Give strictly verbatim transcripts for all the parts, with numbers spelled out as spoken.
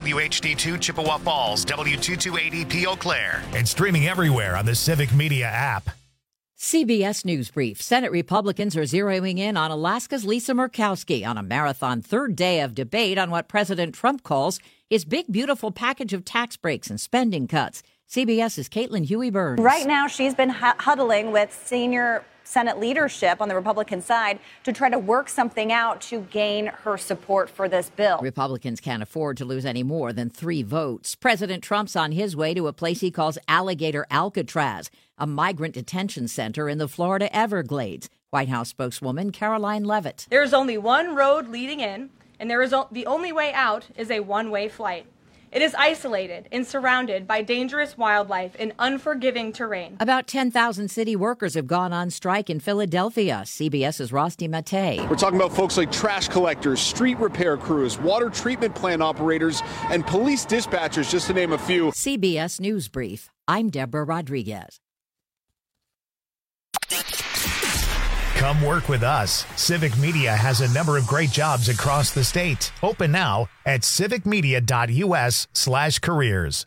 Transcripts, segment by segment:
W H D two Chippewa Falls, W two two eight zero P Eau Claire, and streaming everywhere on the Civic Media app. C B S News Brief. Senate Republicans are zeroing in on Alaska's Lisa Murkowski on a marathon third day of debate on what President Trump calls his big, beautiful package of tax breaks and spending cuts. CBS's Caitlin Huey-Burns. Right now, she's been huddling with senior Senate leadership on the Republican side to try to work something out to gain her support for this bill. Republicans can't afford to lose any more than three votes. President Trump's on his way to a place he calls Alligator Alcatraz, a migrant detention center in the Florida Everglades. White House spokeswoman Caroline Leavitt. There's only one road leading in, and there is o- the only way out is a one-way flight. It is isolated and surrounded by dangerous wildlife and unforgiving terrain. About ten thousand city workers have gone on strike in Philadelphia. CBS's Rosti Matei. We're talking about folks like trash collectors, street repair crews, water treatment plant operators, and police dispatchers, just to name a few. C B S News Brief. I'm Deborah Rodriguez. Come work with us. Civic Media has a number of great jobs across the state. Open now at civicmedia.us slash careers.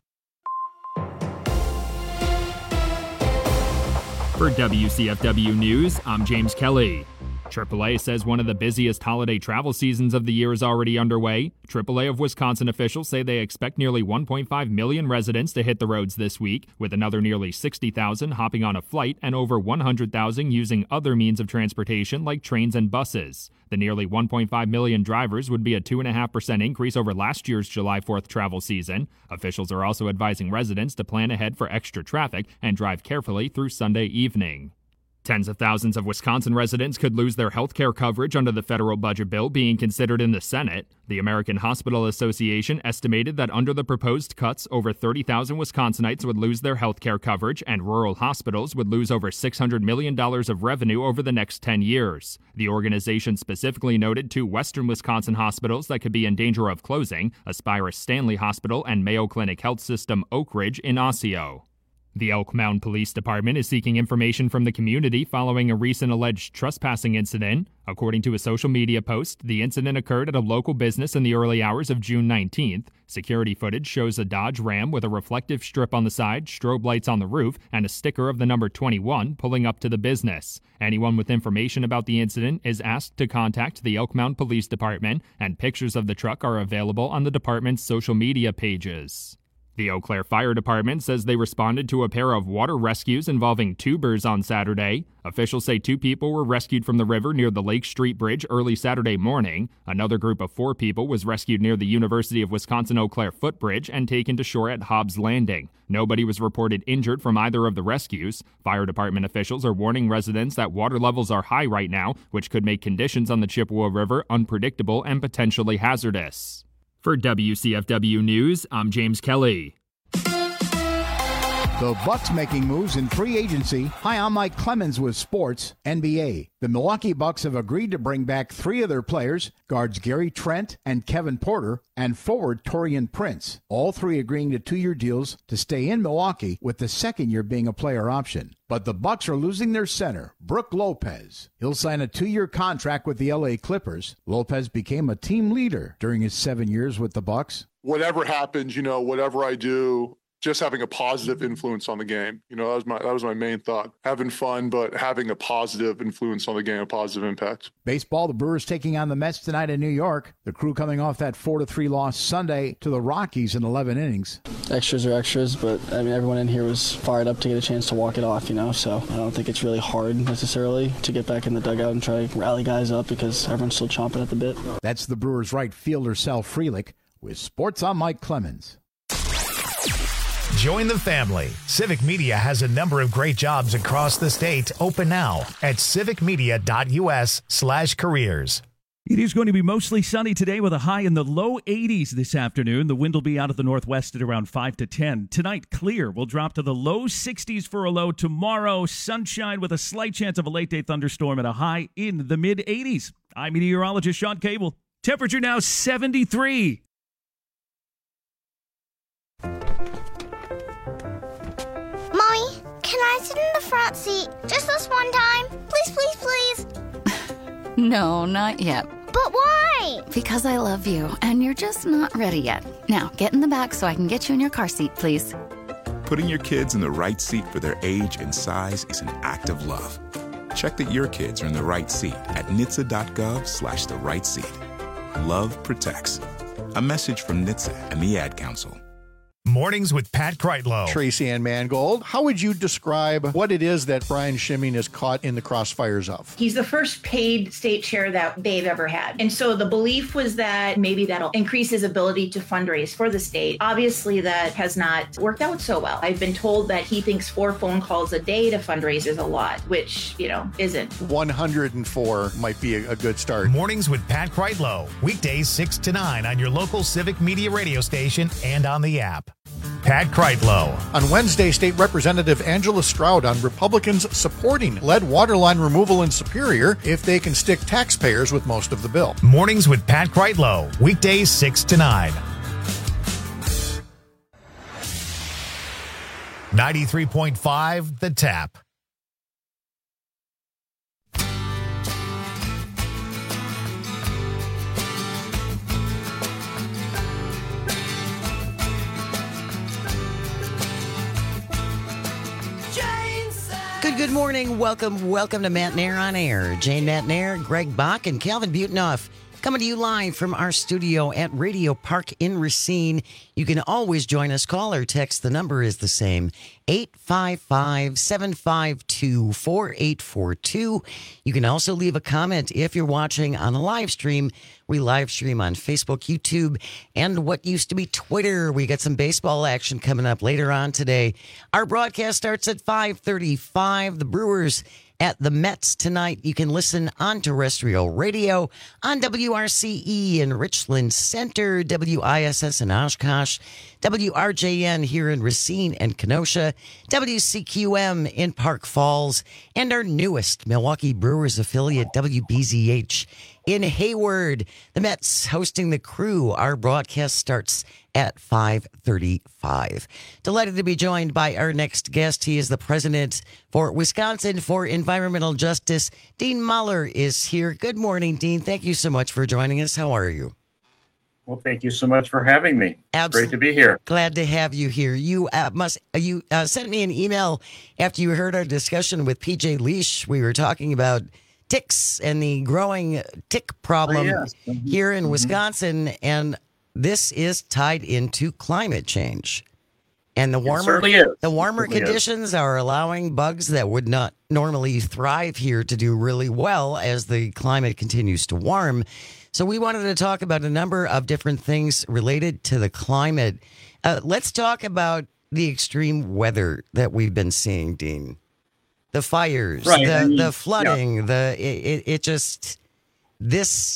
For W C F W News, I'm James Kelly. triple A says one of the busiest holiday travel seasons of the year is already underway. triple A of Wisconsin officials say they expect nearly one point five million residents to hit the roads this week, with another nearly sixty thousand hopping on a flight and over one hundred thousand using other means of transportation like trains and buses. The nearly one point five million drivers would be a two point five percent increase over last year's July fourth travel season. Officials are also advising residents to plan ahead for extra traffic and drive carefully through Sunday evening. Tens of thousands of Wisconsin residents could lose their health care coverage under the federal budget bill being considered in the Senate. The American Hospital Association estimated that under the proposed cuts, over thirty thousand Wisconsinites would lose their health care coverage, and rural hospitals would lose over six hundred million dollars of revenue over the next ten years. The organization specifically noted two western Wisconsin hospitals that could be in danger of closing, Aspirus Stanley Hospital and Mayo Clinic Health System Oak Ridge in Osseo. The Elk Mound Police Department is seeking information from the community following a recent alleged trespassing incident. According to a social media post, the incident occurred at a local business in the early hours of June nineteenth. Security footage shows a Dodge Ram with a reflective strip on the side, strobe lights on the roof, and a sticker of the number twenty-one pulling up to the business. Anyone with information about the incident is asked to contact the Elk Mound Police Department, and pictures of the truck are available on the department's social media pages. The Eau Claire Fire Department says they responded to a pair of water rescues involving tubers on Saturday. Officials say two people were rescued from the river near the Lake Street Bridge early Saturday morning. Another group of four people was rescued near the University of Wisconsin-Eau Claire footbridge and taken to shore at Hobbs Landing. Nobody was reported injured from either of the rescues. Fire department officials are warning residents that water levels are high right now, which could make conditions on the Chippewa River unpredictable and potentially hazardous. For W C F W News, I'm James Kelly. The Bucks making moves in free agency. Hi, I'm Mike Clemens with Sports N B A. The Milwaukee Bucks have agreed to bring back three of their players, guards Gary Trent and Kevin Porter, and forward Taurean Prince, all three agreeing to two-year deals to stay in Milwaukee, with the second year being a player option. But the Bucks are losing their center, Brook Lopez. He'll sign a two-year contract with the L A Clippers. Lopez became a team leader during his seven years with the Bucks. Whatever happens, you know, whatever I do, just having a positive influence on the game. You know, that was my that was my main thought. Having fun, but having a positive influence on the game, a positive impact. Baseball, the Brewers taking on the Mets tonight in New York. The Crew coming off that four to three loss Sunday to the Rockies in eleven innings. Extras are extras, but I mean, everyone in here was fired up to get a chance to walk it off, you know, so I don't think it's really hard necessarily to get back in the dugout and try to rally guys up because everyone's still chomping at the bit. That's the Brewers right fielder Sal Frelick. With Sports, I'm Mike Clemens. Join the family. Civic Media has a number of great jobs across the state. Open now at civicmedia.us slash careers. It is going to be mostly sunny today with a high in the low eighties this afternoon. The wind will be out of the northwest at around five to ten. Tonight, clear. We'll drop to the low sixties for a low. Tomorrow, sunshine with a slight chance of a late-day thunderstorm and a high in the mid-eighties. I'm meteorologist Sean Cable. Temperature now seventy-three. Mommy, can I sit in the front seat just this one time? Please, please, please. No, not yet. But why? Because I love you, and you're just not ready yet. Now, get in the back so I can get you in your car seat, please. Putting your kids in the right seat for their age and size is an act of love. Check that your kids are in the right seat at N H T S A dot gov slash the right seat. Love protects. A message from N H T S A and the Ad Council. Mornings with Pat Kreitlow. Tracy Ann Mangold, how would you describe what it is that Brian Schimming is caught in the crossfires of? He's the first paid state chair that they've ever had. And so the belief was that maybe that'll increase his ability to fundraise for the state. Obviously, that has not worked out so well. I've been told that he thinks four phone calls a day to fundraise is a lot, which, you know, isn't. one hundred four might be a, a good start. Mornings with Pat Kreitlow. Weekdays six to nine on your local Civic Media radio station and on the app. Pat Kreitlow. On Wednesday, State Representative Angela Stroud on Republicans supporting lead waterline removal in Superior if they can stick taxpayers with most of the bill. Mornings with Pat Kreitlow. Weekdays six to nine. ninety-three point five The Tap. Good, good morning. Welcome, welcome to Matt Nair on Air. Jane Matt Nair, Greg Bach, and Calvin Butenoff coming to you live from our studio at Radio Park in Racine. You can always join us. Call or text. The number is the same, eight five five, seven five two, four eight four two. You can also leave a comment if you're watching on a live stream. We live stream on Facebook, YouTube, and what used to be Twitter. We got some baseball action coming up later on today. Our broadcast starts at five thirty-five. The Brewers at the Mets tonight. You can listen on terrestrial radio on W R C E in Richland Center, W I S S in Oshkosh, W R J N here in Racine and Kenosha, W C Q M in Park Falls, and our newest Milwaukee Brewers affiliate, W B Z H in Hayward. The Mets hosting the Crew. Our broadcast starts at five thirty-five. Delighted to be joined by our next guest. He is the president for Wisconsin for Environmental Justice. Dean Mahler is here. Good morning, Dean. Thank you so much for joining us. How are you? Well, thank you so much for having me. Absolutely. Great to be here. Glad to have you here. You uh, must uh, you uh, sent me an email after you heard our discussion with P J Leash. We were talking about ticks and the growing tick problem oh, yes. mm-hmm. here in mm-hmm. Wisconsin, and this is tied into climate change. And the warmer the warmer conditions is. are allowing bugs that would not normally thrive here to do really well as the climate continues to warm. So we wanted to talk about a number of different things related to the climate. Uh, let's talk about the extreme weather that we've been seeing, Dean. The fires, right. the, I mean, the flooding, yeah. the it, it just, this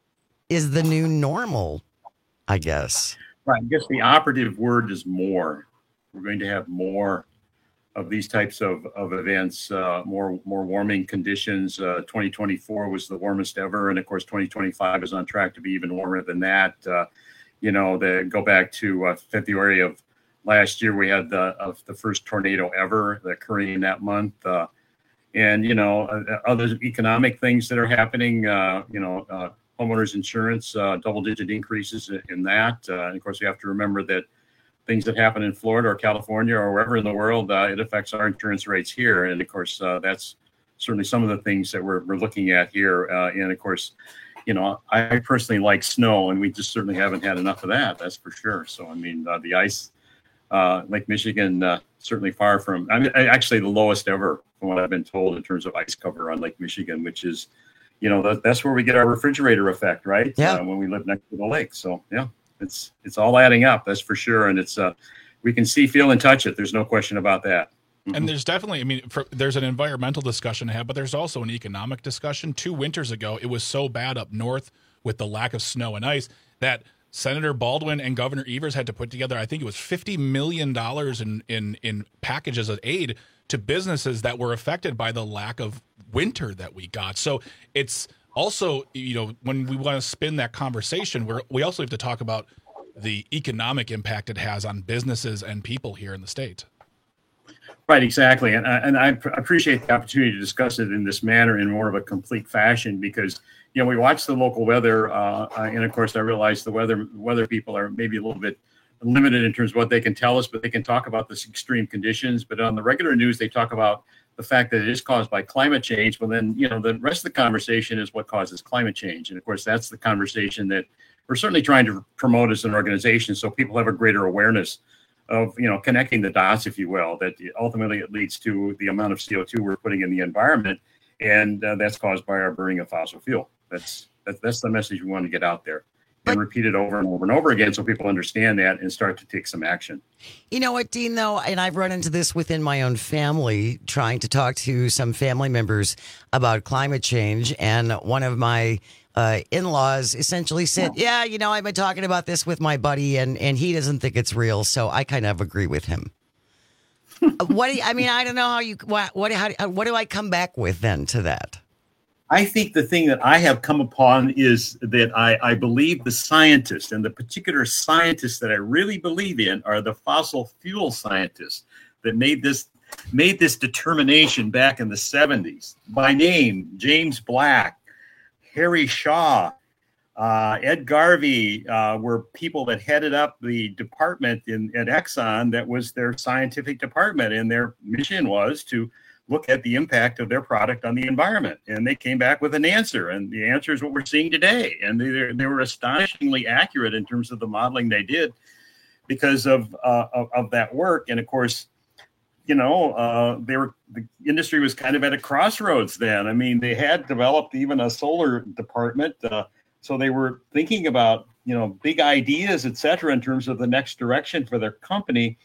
is the new normal, I guess. Right. I guess the operative word is more. We're going to have more of these types of, of events, uh, more more warming conditions. Uh, twenty twenty-four was the warmest ever. And of course, twenty twenty-five is on track to be even warmer than that. Uh, you know, the, go back to uh, February of last year, we had the of the first tornado ever occurring in that month. Uh, and, you know, uh, other economic things that are happening, uh, you know, uh, homeowners insurance, uh, double digit increases in that. Uh, and of course, we have to remember that things that happen in Florida or California or wherever in the world, uh, it affects our insurance rates here. And of course, uh, that's certainly some of the things that we're, we're looking at here. Uh, and of course, you know, I personally like snow, and we just certainly haven't had enough of that. That's for sure. So, I mean, uh, the ice, uh, Lake Michigan, uh, certainly far from, I mean, actually the lowest ever from what I've been told in terms of ice cover on Lake Michigan, which is, you know, that, that's where we get our refrigerator effect, right? Yeah. Uh, when we live next to the lake. So, yeah. It's it's all adding up, that's for sure, and it's uh, we can see, feel, and touch it. There's no question about that. Mm-hmm. And there's definitely, I mean, for, there's an environmental discussion to have, but there's also an economic discussion. Two winters ago, it was so bad up north with the lack of snow and ice that Senator Baldwin and Governor Evers had to put together, I think it was fifty million dollars in in in packages of aid to businesses that were affected by the lack of winter that we got. So it's also, you know, when we want to spin that conversation, we're, we also have to talk about the economic impact it has on businesses and people here in the state. Right, exactly. And, and I appreciate the opportunity to discuss it in this manner in more of a complete fashion because, you know, we watch the local weather. Uh, and of course, I realize the weather weather people are maybe a little bit limited in terms of what they can tell us, but they can talk about this extreme conditions. But on the regular news, they talk about the fact that it is caused by climate change. Well, then, you know, the rest of the conversation is what causes climate change. And of course, that's the conversation that we're certainly trying to promote as an organization so people have a greater awareness of, you know, connecting the dots, if you will, that ultimately it leads to the amount of C O two we're putting in the environment. And uh, that's caused by our burning of fossil fuel. That's, that's, that's the message we want to get out there and repeat it over and over and over again so people understand that and start to take some action. You know what, Dean, though, and I've run into this within my own family, trying to talk to some family members about climate change. And one of my uh, in-laws essentially said, yeah, you know, I've been talking about this with my buddy and, and he doesn't think it's real. So I kind of agree with him. What do you, I mean, I don't know how you, what, what, how, what do I come back with then to that? I think the thing that I have come upon is that I, I believe the scientists, and the particular scientists that I really believe in are the fossil fuel scientists that made this made this determination back in the seventies. By name, James Black, Harry Shaw, uh, Ed Garvey uh, were people that headed up the department in at Exxon that was their scientific department, and their mission was to look at the impact of their product on the environment. And they came back with an answer. And the answer is what we're seeing today. And they, they were astonishingly accurate in terms of the modeling they did because of, uh, of, of that work. And of course, you know, uh, they were, the industry was kind of at a crossroads then. I mean, they had developed even a solar department. Uh, so they were thinking about, you know, big ideas, et cetera, in terms of the next direction for their company.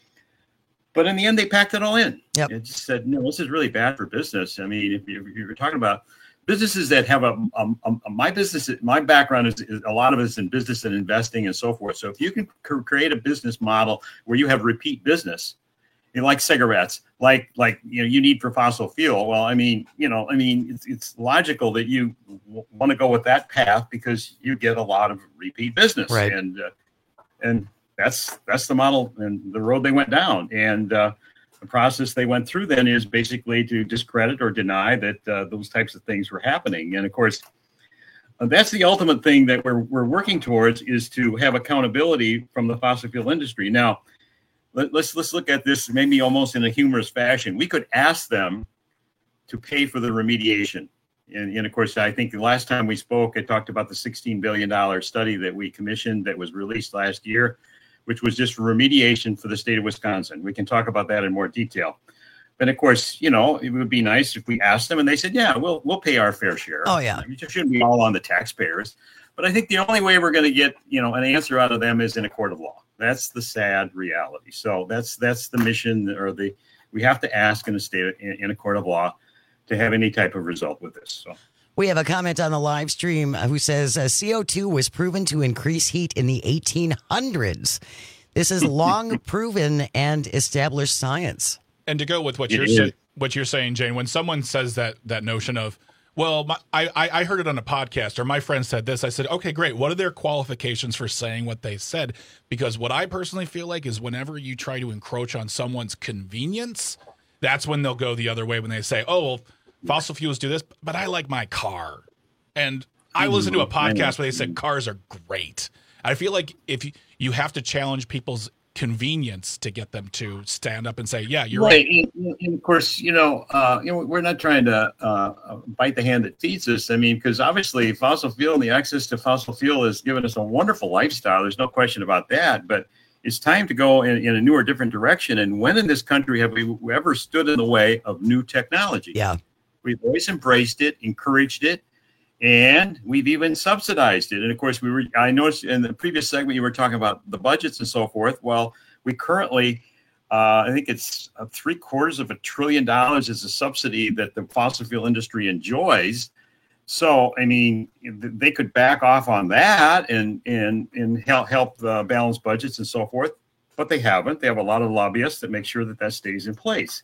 But in the end, they packed it all in. Yep. It just said, no, this is really bad for business. I mean, if you're, if you're talking about businesses that have a, a, a my business, my background is, is a lot of it is in business and investing and so forth. So if you can c- create a business model where you have repeat business, you know, like cigarettes, like like you know, you need for fossil fuel. Well, I mean, you know, I mean, it's it's logical that you w- want to go with that path because you get a lot of repeat business, right. and uh, and. That's that's the model and the road they went down. And uh, the process they went through then is basically to discredit or deny that uh, those types of things were happening. And of course, uh, that's the ultimate thing that we're we're working towards is to have accountability from the fossil fuel industry. Now, let, let's let's look at this maybe almost in a humorous fashion. We could ask them to pay for the remediation. And, and of course, I think the last time we spoke, I talked about the sixteen billion dollars study that we commissioned that was released last year, which was just for remediation for the state of Wisconsin. We can talk about that in more detail. But of course, you know, it would be nice if we asked them and they said, yeah, we'll we'll pay our fair share. Oh, yeah. It shouldn't be all on the taxpayers. But I think the only way we're going to get, you know, an answer out of them is in a court of law. That's the sad reality. So that's that's the mission, or the we have to ask in a state in, in a court of law to have any type of result with this. So. We have a comment on the live stream who says uh, C O two was proven to increase heat in the eighteen hundreds. This is long proven and established science. And to go with what you're say, what you're saying, Jane, when someone says that that notion of, well, my, I I heard it on a podcast or my friend said this, I said, okay, great. What are their qualifications for saying what they said? Because what I personally feel like is whenever you try to encroach on someone's convenience, that's when they'll go the other way when they say, oh, well, fossil fuels do this, but I like my car. And I listened to a podcast where they said cars are great. I feel like if you, you have to challenge people's convenience to get them to stand up and say, yeah, you're right. right. And, and of course, you know, uh, you know, we're not trying to uh, bite the hand that feeds us. I mean, because obviously fossil fuel and the access to fossil fuel has given us a wonderful lifestyle. There's no question about that. But it's time to go in, in a new or different direction. And when in this country have we ever stood in the way of new technology? Yeah. We've always embraced it, encouraged it, and we've even subsidized it. And of course, we were, I noticed in the previous segment, you were talking about the budgets and so forth. Well, we currently, uh, I think it's uh, three quarters of a trillion dollars is a subsidy that the fossil fuel industry enjoys. So, I mean, they could back off on that and, and, and help, help uh, balance budgets and so forth, but they haven't. They have a lot of lobbyists that make sure that that stays in place.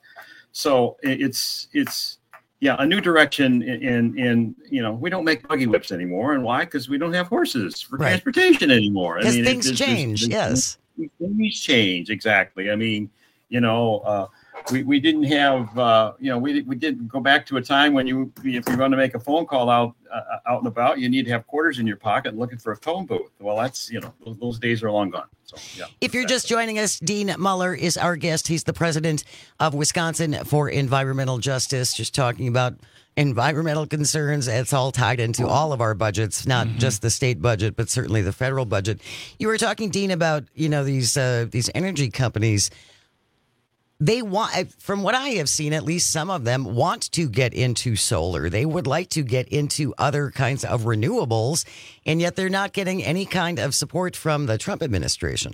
So it's, it's, Yeah, a new direction in, in, in, you know, we don't make buggy whips anymore. And why? Because we don't have horses for right. transportation anymore. Because I mean, things it, change, it's, yes. Things change, exactly. I mean, you know, uh, we, we didn't have, uh, you know, we we didn't go back to a time when you, if you want to make a phone call out uh, out and about, you need to have quarters in your pocket looking for a phone booth. Well, that's, you know, those, those days are long gone. So, yeah. If you're just joining us, Dean Muller is our guest. He's the president of Wisconsin for Environmental Justice, just talking about environmental concerns. It's all tied into all of our budgets, not mm-hmm. just the state budget, but certainly the federal budget. You were talking, Dean, about, you know, these uh, these energy companies. They want, from what I have seen, at least some of them want to get into solar. They would like to get into other kinds of renewables, and yet they're not getting any kind of support from the Trump administration.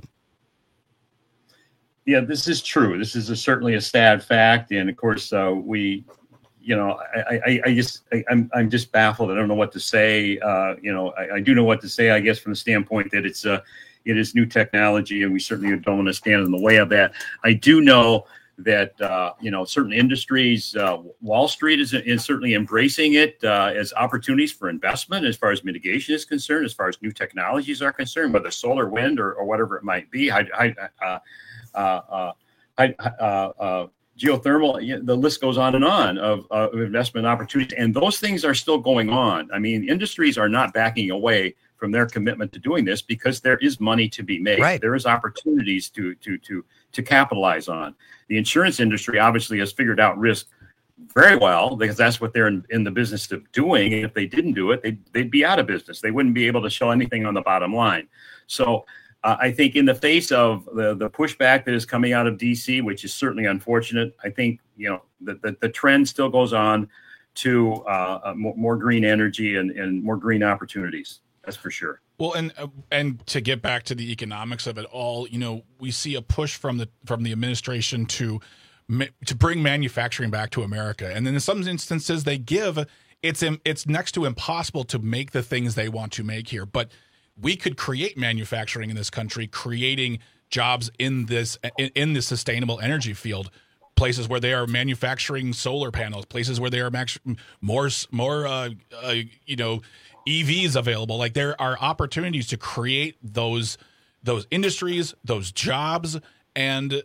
Yeah, this is true. This is a, certainly a sad fact, and of course, uh, we. You know, I, I, I just, I, I'm, I'm just baffled. I don't know what to say. Uh, you know, I, I do know what to say, I guess, from the standpoint that it's, uh, it is new technology, and we certainly don't want to stand in the way of that. I do know that, uh, you know, certain industries, uh, Wall Street is, is certainly embracing it uh, as opportunities for investment, as far as mitigation is concerned, as far as new technologies are concerned, whether solar, wind, or, or whatever it might be. I, I, uh, uh, uh, I, uh, uh, geothermal, the list goes on and on of, uh, of investment opportunities. And those things are still going on. I mean, industries are not backing away from their commitment to doing this because there is money to be made. Right. There is opportunities to, to, to, to capitalize on. The insurance industry obviously has figured out risk very well because that's what they're in, in the business of doing. And if they didn't do it, they'd, they'd be out of business. They wouldn't be able to show anything on the bottom line. So Uh, I think in the face of the, the pushback that is coming out of D C, which is certainly unfortunate, I think, you know, the, the, the trend still goes on to uh, more, more green energy and, and more green opportunities. That's for sure. Well, and uh, and to get back to the economics of it all, you know, we see a push from the from the administration to to bring manufacturing back to America. And then in some instances they give, it's it's next to impossible to make the things they want to make here. But we could create manufacturing in this country, creating jobs in this in, in the sustainable energy field, places where they are manufacturing solar panels, places where they are max, more more uh, uh, you know E Vs available. Like there are opportunities to create those those industries, those jobs, and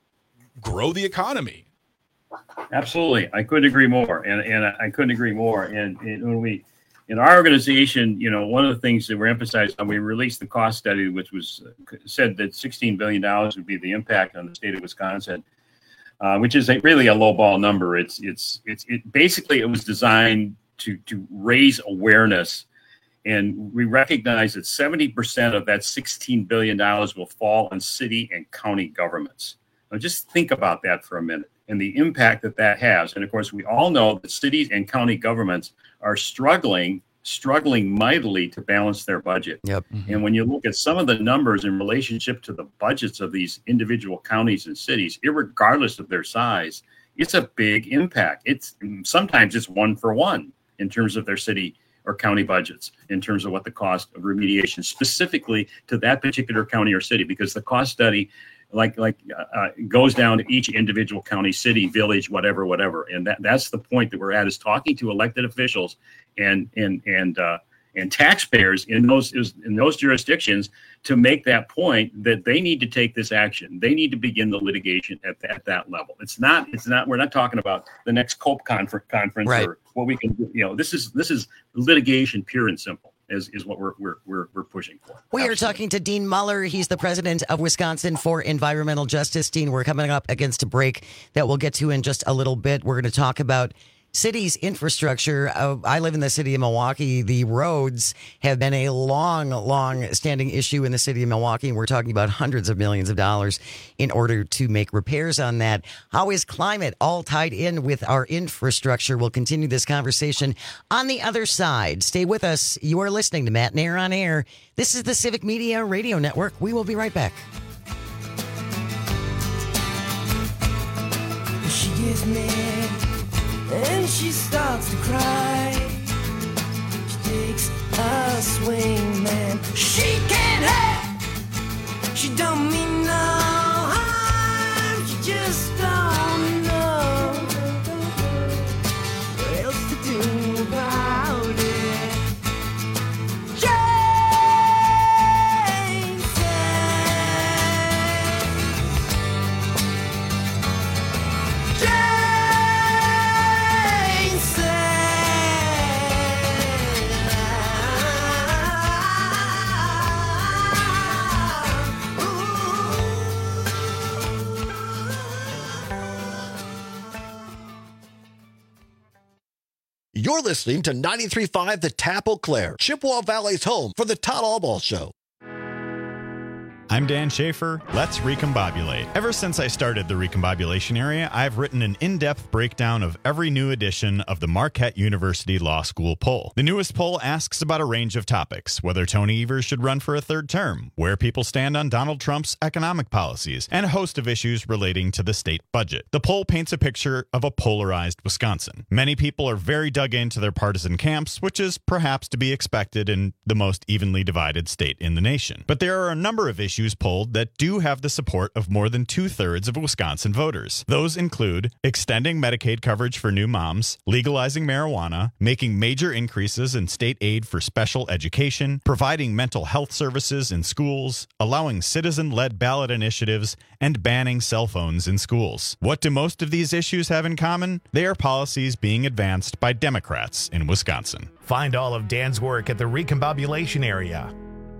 grow the economy. Absolutely, I couldn't agree more, and and I couldn't agree more. And, and when we in our organization, you know, one of the things that we're emphasizing when we released the cost study, which was uh, said that sixteen billion dollars would be the impact on the state of Wisconsin, uh, which is a, really a low ball number. It's it's it's it basically it was designed to to raise awareness, and we recognize that seventy percent of that sixteen billion dollars will fall on city and county governments. Now, just think about that for a minute and the impact that that has. And of course, we all know that cities and county governments are struggling, struggling mightily to balance their budget. Yep. Mm-hmm. And when you look at some of the numbers in relationship to the budgets of these individual counties and cities, irregardless of their size, it's a big impact. It's sometimes it's one for one in terms of their city or county budgets, in terms of what the cost of remediation specifically to that particular county or city, because the cost study like like uh, goes down to each individual county, city, village, whatever, whatever. And that, that's the point that we're at, is talking to elected officials and and and uh, and taxpayers in those in those jurisdictions to make that point that they need to take this action. They need to begin the litigation at, at that level. It's not it's not we're not talking about the next COPE confer- conference right. or what we can do. You know, this is this is litigation pure and simple. Is, is what we're we're we're we're pushing for. We Absolutely. are talking to Dean Muller. He's the president of Wisconsin for Environmental Justice. Dean, we're coming up against a break that we'll get to in just a little bit. We're going to talk about city's infrastructure. Uh, I live in the city of Milwaukee. The roads have been a long, long standing issue in the city of Milwaukee. And we're talking about hundreds of millions of dollars in order to make repairs on that. How is climate all tied in with our infrastructure? We'll continue this conversation on the other side. Stay with us. You are listening to Matt Nair on Air. This is the Civic Media Radio Network. We will be right back. She gets mad and she starts to cry. She takes a swing, man. She can't help. She don't mean no harm. She just don't know what else to do about it. Jane says You're listening to ninety-three point five The Tap Eau Claire, Chippewa Valley's home for the Todd Allball Show. I'm Dan Schaefer. Let's recombobulate. Ever since I started the recombobulation area, I've written an in-depth breakdown of every new edition of the Marquette University Law School poll. The newest poll asks about a range of topics: whether Tony Evers should run for a third term, where people stand on Donald Trump's economic policies, and a host of issues relating to the state budget. The poll paints a picture of a polarized Wisconsin. Many people are very dug into their partisan camps, which is perhaps to be expected in the most evenly divided state in the nation. But there are a number of issues polled that do have the support of more than two-thirds of Wisconsin voters. Those include extending Medicaid coverage for new moms, legalizing marijuana, making major increases in state aid for special education, providing mental health services in schools, allowing citizen-led ballot initiatives, and banning cell phones in schools. What do most of these issues have in common? They are policies being advanced by Democrats in Wisconsin. Find all of Dan's work at the recombobulation area.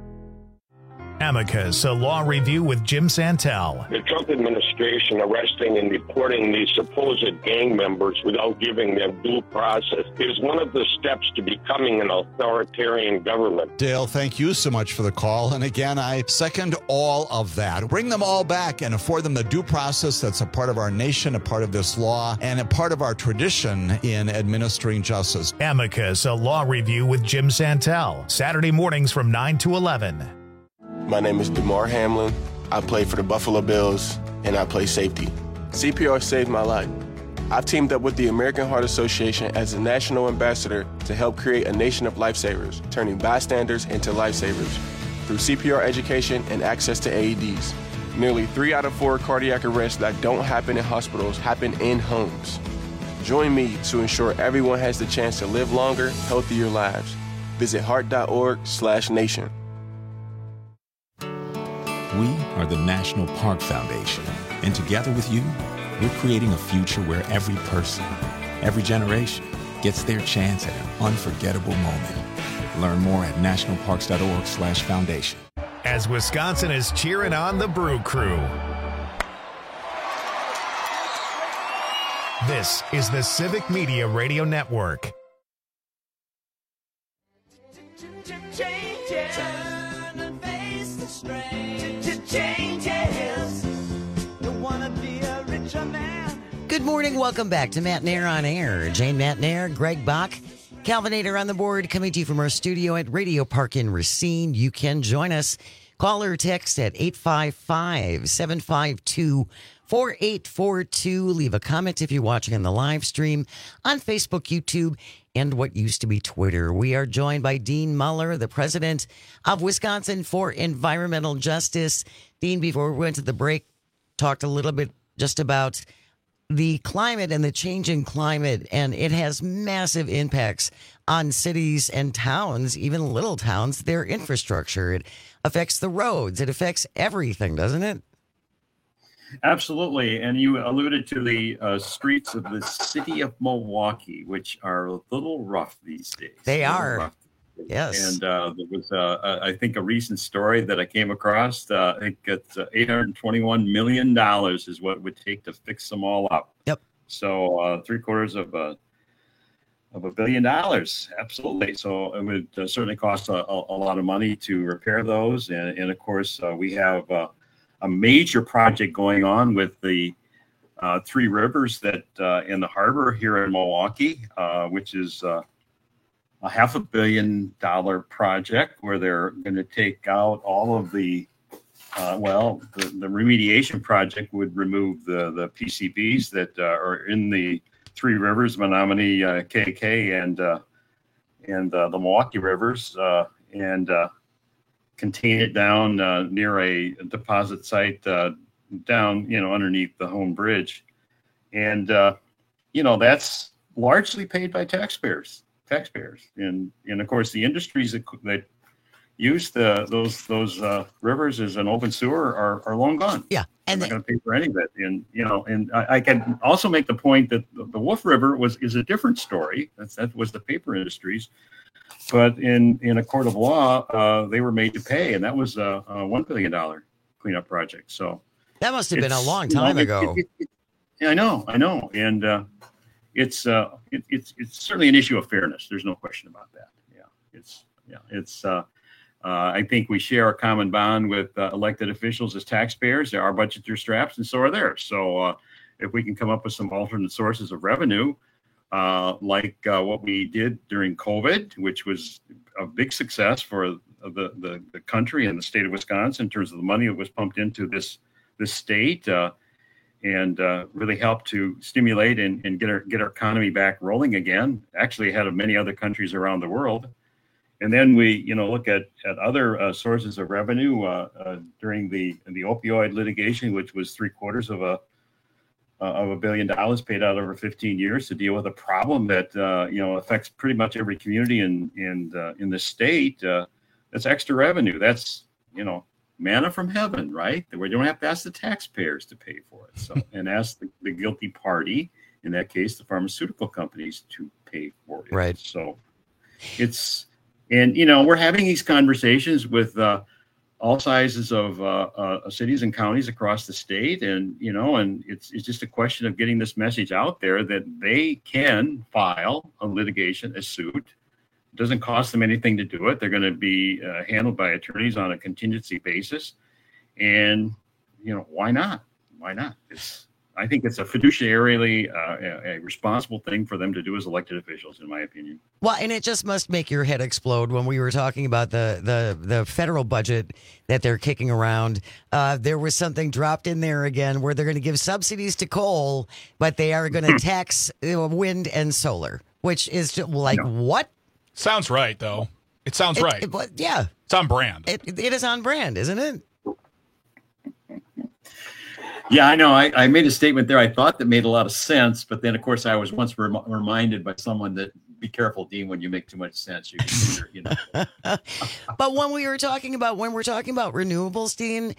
Amicus, a law review with Jim Santel. The Trump administration arresting and deporting these supposed gang members without giving them due process is one of the steps to becoming an authoritarian government. Dale, thank you so much for the call. And again, I second all of that. Bring them all back and afford them the due process that's a part of our nation, a part of this law, and a part of our tradition in administering justice. Amicus, a law review with Jim Santel. Saturday mornings from nine to eleven. My name is DeMar Hamlin. I play for the Buffalo Bills, and I play safety. C P R saved my life. I've teamed up with the American Heart Association as a national ambassador to help create a nation of lifesavers, turning bystanders into lifesavers through C P R education and access to A E Ds. Nearly three out of four cardiac arrests that don't happen in hospitals happen in homes. Join me to ensure everyone has the chance to live longer, healthier lives. Visit heart.org slash nation. We are the National Park Foundation, and together with you, we're creating a future where every person, every generation, gets their chance at an unforgettable moment. Learn more at nationalparks.org slash foundation. As Wisconsin is cheering on the Brew Crew. This is the Civic Media Radio Network. Good morning. Welcome back to Matt Nair on Air. Jane Matt Nair, Greg Bach, Calvinator on the board, coming to you from our studio at Radio Park in Racine. You can join us. Call or text at eight five five, seven five two, four eight four two. Leave a comment if you're watching on the live stream on Facebook, YouTube, and what used to be Twitter. We are joined by Dean Muller, the president of Wisconsin for Environmental Justice. Dean, before we went to the break, talked a little bit just about the climate and the change in climate, and it has massive impacts on cities and towns, even little towns, their infrastructure. It affects the roads. It affects everything, doesn't it? Absolutely. And you alluded to the uh, streets of the city of Milwaukee, which are a little rough these days. They are. Rough. Yes. And uh, there was, uh, I think, a recent story that I came across. Uh, I think it's uh, eight hundred twenty-one million dollars is what it would take to fix them all up. Yep. So uh, three quarters of a of a billion dollars. Absolutely. So it would uh, certainly cost a, a, a lot of money to repair those. And, and of course, uh, we have uh, a major project going on with the uh, Three Rivers that uh, in the harbor here in Milwaukee, uh, which is uh, a half a billion dollar project where they're going to take out all of the, uh, well, the, the remediation project would remove the, the P C Bs that uh, are in the Three Rivers, Menominee, uh, K K, and uh, and uh, the Milwaukee Rivers, uh, and uh, contain it down uh, near a deposit site uh, down, you know, underneath the Home Bridge. And, uh, you know, that's largely paid by taxpayers. taxpayers. And, and of course, the industries that, that use the those those uh, rivers as an open sewer are, are long gone. Yeah. And they're not going to pay for any of it. And, you know, and I, I can also make the point that the, the Wolf River was is a different story. That's, that was the paper industries. But in, in a court of law, uh, they were made to pay. And that was a, a one billion dollars cleanup project. So that must have been a long time you know, ago. It, it, it, yeah, I know. I know. And, uh, it's uh, it, it's it's certainly an issue of fairness. There's no question about that. Yeah, it's yeah, it's. Uh, uh, I think we share a common bond with uh, elected officials as taxpayers. Our budgets are strapped, and so are theirs. So uh, if we can come up with some alternate sources of revenue, uh, like uh, what we did during COVID, which was a big success for the, the the country and the state of Wisconsin in terms of the money that was pumped into this this state. Uh, and uh, really help to stimulate and, and get our get our economy back rolling again, actually ahead of many other countries around the world. And then we, you know, look at, at other uh, sources of revenue uh, uh, during the the opioid litigation, which was three quarters of a uh, of a billion dollars paid out over fifteen years to deal with a problem that, uh, you know, affects pretty much every community in, in, uh, in the state. Uh, that's extra revenue. That's, you know, manna from heaven, right? That we don't have to ask the taxpayers to pay for it. So, and ask the, the guilty party, in that case, the pharmaceutical companies, to pay for it. Right. So it's, and, you know, we're having these conversations with uh, all sizes of uh, uh, cities and counties across the state. And, you know, and it's, it's just a question of getting this message out there that they can file a litigation, a suit. It doesn't cost them anything to do it. They're going to be uh, handled by attorneys on a contingency basis. And, you know, why not? Why not? It's, I think it's a fiduciarily uh, a, a responsible thing for them to do as elected officials, in my opinion. Well, and it just must make your head explode when we were talking about the the, the federal budget that they're kicking around. Uh, there was something dropped in there again where they're going to give subsidies to coal, but they are going to tax uh, wind and solar, which is just, like, no. What? Sounds right, though. It sounds it, right. It, it, yeah. It's on brand. It, it is on brand, isn't it? Yeah, I know. I, I made a statement there I thought that made a lot of sense, but then, of course, I was once rem- reminded by someone that be careful, Dean, when you make too much sense. You, you know. But when we were talking about when we're talking about renewables, Dean,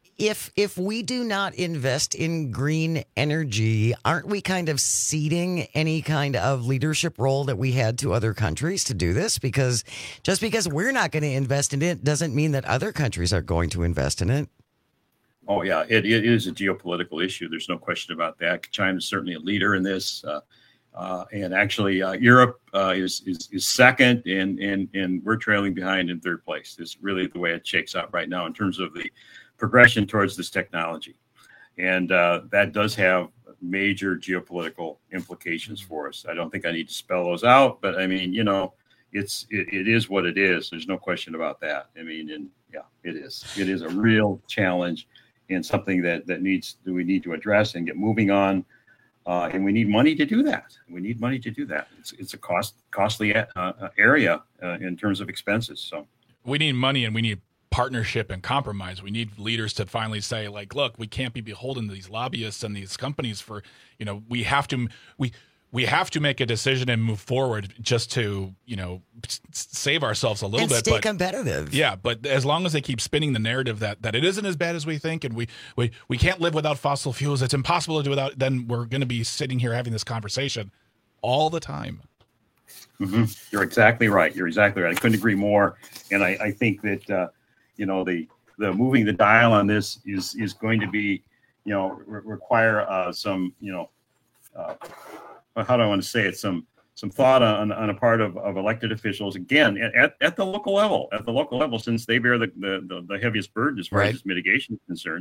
if if we do not invest in green energy, aren't we kind of ceding any kind of leadership role that we had to other countries to do this? Because just because we're not going to invest in it doesn't mean that other countries are going to invest in it. Oh, yeah, it, it is a geopolitical issue. There's no question about that. China is certainly a leader in this. Uh, uh, and actually, uh, Europe uh, is, is is second, and, and, and we're trailing behind in third place. It's really the way it shakes out right now in terms of the progression towards this technology. And uh, that does have major geopolitical implications for us. I don't think I need to spell those out, but I mean, you know, it's it, it is what it is. There's no question about that. I mean, and yeah, it is. It is a real challenge. And something that, that needs that we need to address and get moving on, uh, and we need money to do that. We need money to do that. It's it's a cost costly uh, area uh, in terms of expenses. So we need money, and we need partnership and compromise. We need leaders to finally say, like, look, we can't be beholden to these lobbyists and these companies for, you know, we have to we. We have to make a decision and move forward just to, you know, s- save ourselves a little and bit. Stay but, competitive. Yeah, but as long as they keep spinning the narrative that, that it isn't as bad as we think, and we, we, we can't live without fossil fuels, it's impossible to do without, then we're going to be sitting here having this conversation all the time. Mm-hmm. You're exactly right. You're exactly right. I couldn't agree more. And I, I think that, uh, you know, the the moving the dial on this is is going to be, you know, re- require uh, some, you know, uh, how do I want to say it? Some some thought on, on a part of, of elected officials, again, at, at the local level, at the local level, since they bear the, the, the, the heaviest burden as far right. as this mitigation is concerned.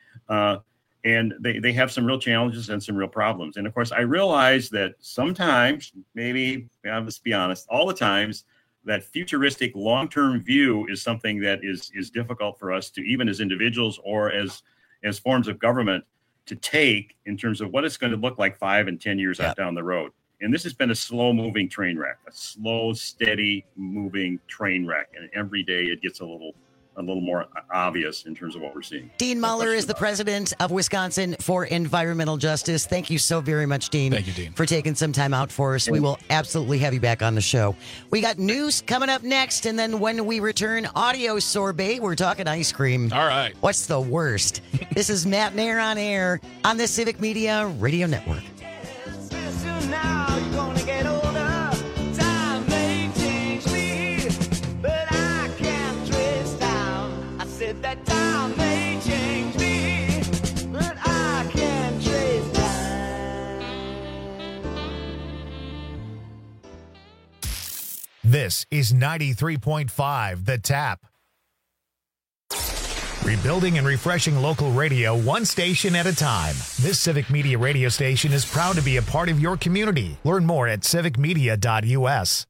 Uh, and they, they have some real challenges and some real problems. And of course, I realize that sometimes, maybe, let's be honest, all the times, that futuristic long-term view is something that is is difficult for us to, even as individuals or as as forms of government, to take in terms of what it's going to look like five and ten years yeah. out down the road. And this has been a slow moving train wreck, a slow, steady moving train wreck. And every day it gets a little a little more obvious in terms of what we're seeing. Dean Muller is the president of Wisconsin for Environmental Justice. Thank you so very much, Dean. Thank you, Dean. For taking some time out for us. We will absolutely have you back on the show. We got news coming up next, and then when we return, audio sorbet. We're talking ice cream. All right. What's the worst? This is Matt Nair on air on the Civic Media Radio Network. That time may change me, but I can't trace time. This is ninety-three point five The Tap. Rebuilding and refreshing local radio one station at a time. This Civic Media radio station is proud to be a part of your community. Learn more at civic media dot u s.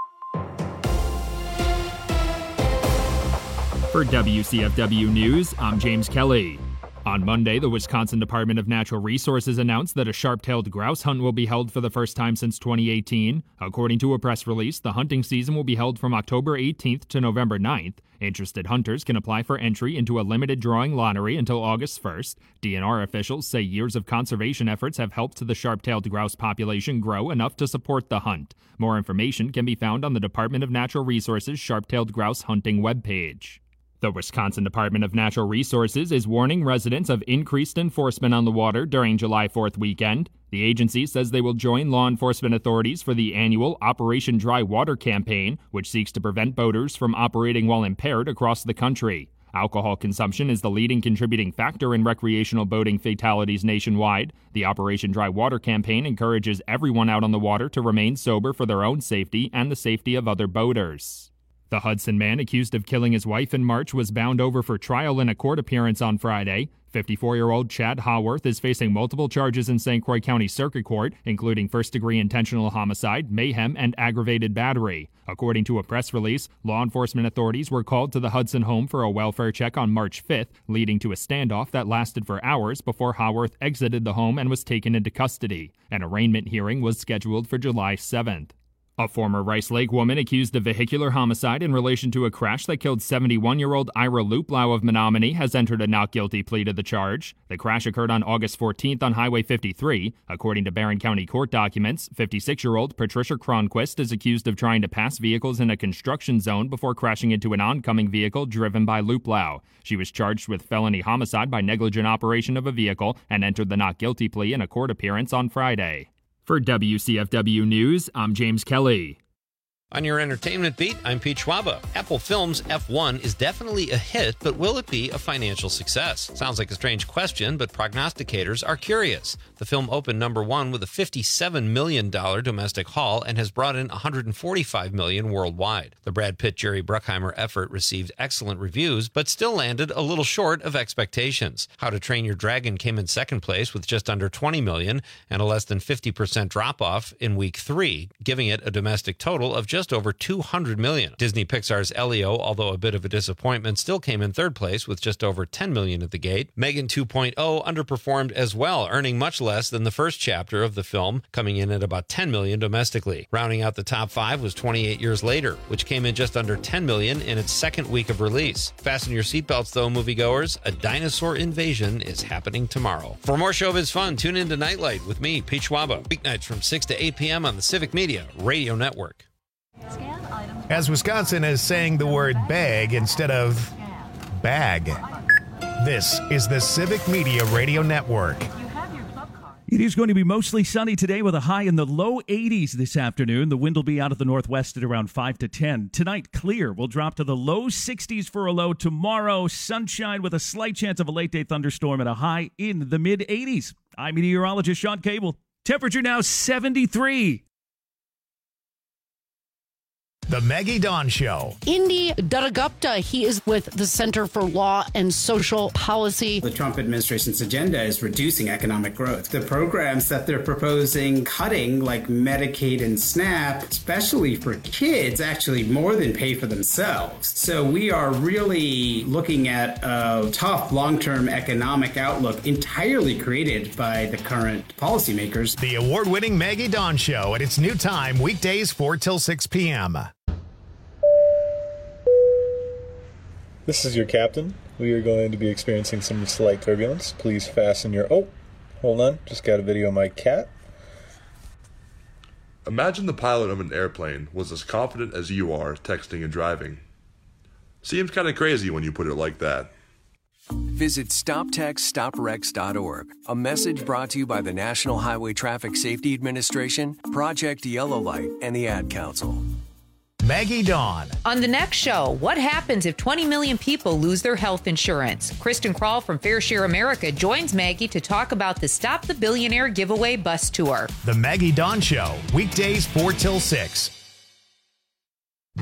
For W C F W News, I'm James Kelly. On Monday, the Wisconsin Department of Natural Resources announced that a sharp-tailed grouse hunt will be held for the first time since twenty eighteen. According to a press release, the hunting season will be held from October eighteenth to November ninth. Interested hunters can apply for entry into a limited drawing lottery until August first. D N R officials say years of conservation efforts have helped the sharp-tailed grouse population grow enough to support the hunt. More information can be found on the Department of Natural Resources Sharp-tailed Grouse Hunting webpage. The Wisconsin Department of Natural Resources is warning residents of increased enforcement on the water during July fourth weekend. The agency says they will join law enforcement authorities for the annual Operation Dry Water campaign, which seeks to prevent boaters from operating while impaired across the country. Alcohol consumption is the leading contributing factor in recreational boating fatalities nationwide. The Operation Dry Water campaign encourages everyone out on the water to remain sober for their own safety and the safety of other boaters. The Hudson man accused of killing his wife in March was bound over for trial in a court appearance on Friday. fifty-four-year-old Chad Haworth is facing multiple charges in Saint Croix County Circuit Court, including first-degree intentional homicide, mayhem, and aggravated battery. According to a press release, law enforcement authorities were called to the Hudson home for a welfare check on March fifth, leading to a standoff that lasted for hours before Haworth exited the home and was taken into custody. An arraignment hearing was scheduled for July seventh. A former Rice Lake woman accused of vehicular homicide in relation to a crash that killed seventy-one-year-old Ira Luplau of Menominee has entered a not guilty plea to the charge. The crash occurred on August fourteenth on Highway fifty-three. According to Barron County court documents, fifty-six-year-old Patricia Cronquist is accused of trying to pass vehicles in a construction zone before crashing into an oncoming vehicle driven by Luplau. She was charged with felony homicide by negligent operation of a vehicle and entered the not guilty plea in a court appearance on Friday. For W C F W News, I'm James Kelly. On your entertainment beat, I'm Pete Schwaba. Apple Films' F one is definitely a hit, but will it be a financial success? Sounds like a strange question, but prognosticators are curious. The film opened number one with a fifty-seven million dollars domestic haul and has brought in one hundred forty-five million dollars worldwide. The Brad Pitt-Jerry Bruckheimer effort received excellent reviews, but still landed a little short of expectations. How to Train Your Dragon came in second place with just under twenty million dollars and a less than fifty percent drop-off in week three, giving it a domestic total of just over two hundred million dollars. Disney Pixar's Elio, although a bit of a disappointment, still came in third place with just over ten million dollars at the gate. Megan two point oh underperformed as well, earning much less than the first chapter of the film, coming in at about ten million dollars domestically. Rounding out the top five was twenty-eight Years Later, which came in just under ten million dollars in its second week of release. Fasten your seatbelts though, moviegoers. A dinosaur invasion is happening tomorrow. For more showbiz fun, tune in to Nightlight with me, Pete Schwaba, weeknights from six to eight p.m. on the Civic Media Radio Network. As Wisconsin is saying the word bag instead of bag. This is the Civic Media Radio Network. It is going to be mostly sunny today with a high in the low eighties this afternoon. The wind will be out of the northwest at around five to ten. Tonight, clear. We'll drop to the low sixties for a low. Tomorrow, sunshine with a slight chance of a late-day thunderstorm at a high in the mid-eighties. I'm meteorologist Sean Cable. Temperature now seventy-three. The Maggie Dawn Show. Indy Dadagupta, he is with the Center for Law and Social Policy. The Trump administration's agenda is reducing economic growth. The programs that they're proposing cutting, like Medicaid and SNAP, especially for kids, actually more than pay for themselves. So we are really looking at a tough long-term economic outlook entirely created by the current policymakers. The award-winning Maggie Dawn Show at its new time, weekdays four till six p.m. This is your captain. We are going to be experiencing some slight turbulence. Please fasten your... Oh, hold on. Just got a video of my cat. Imagine the pilot of an airplane was as confident as you are texting and driving. Seems kind of crazy when you put it like that. Visit stop text stop wrecks dot org. A message brought to you by the National Highway Traffic Safety Administration, Project Yellow Light, and the Ad Council. Maggie Dawn. On the next show, what happens if twenty million people lose their health insurance? Kristen Krall from Fair Share America joins Maggie to talk about the Stop the Billionaire giveaway bus tour. The Maggie Dawn Show, weekdays four till six.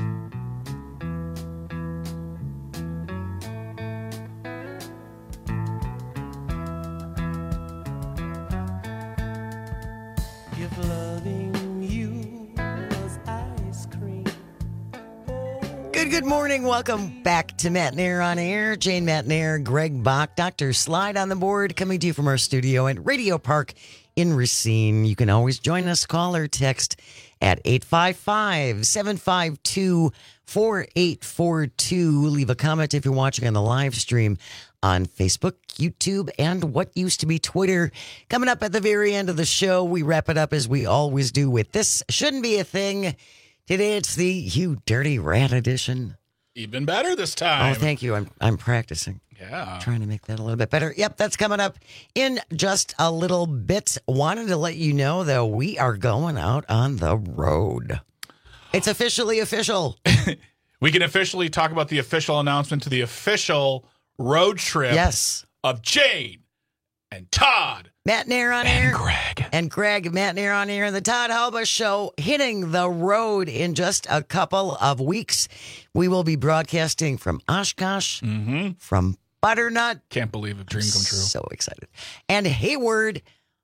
good morning. Welcome back to Matt Nair on Air. Jane Matt Nair, Greg Bach, Doctor Slide on the board, coming to you from our studio at Radio Park in Racine. You can always join us, call or text at eight five five, seven five two, four eight four two. Leave a comment if you're watching on the live stream on Facebook, YouTube, and what used to be Twitter. Coming up at the very end of the show, we wrap it up as we always do with This Shouldn't Be a Thing. Today it's the You Dirty Rat edition. Even better this time. Oh, thank you. I'm I'm practicing. Yeah. Trying to make that a little bit better. Yep, that's coming up in just a little bit. Wanted to let you know, though, we are going out on the road. It's officially official. We can officially talk about the official announcement to the official road trip yes. of Jane and Todd. Matt Nair on and air. And Greg. And Greg, Matt Nair on air. And the Todd Halba Show hitting the road in just a couple of weeks. We will be broadcasting from Oshkosh, mm-hmm. from Butternut. Can't believe a dream come true. So excited. And Hayward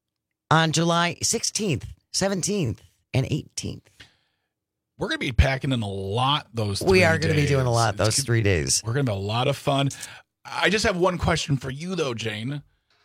on July sixteenth, seventeenth, and eighteenth. We're going to be packing in a lot those three We are going to be days. doing a lot those It's, three days. We're going to be a lot of fun. I just have one question for you, though, Jane.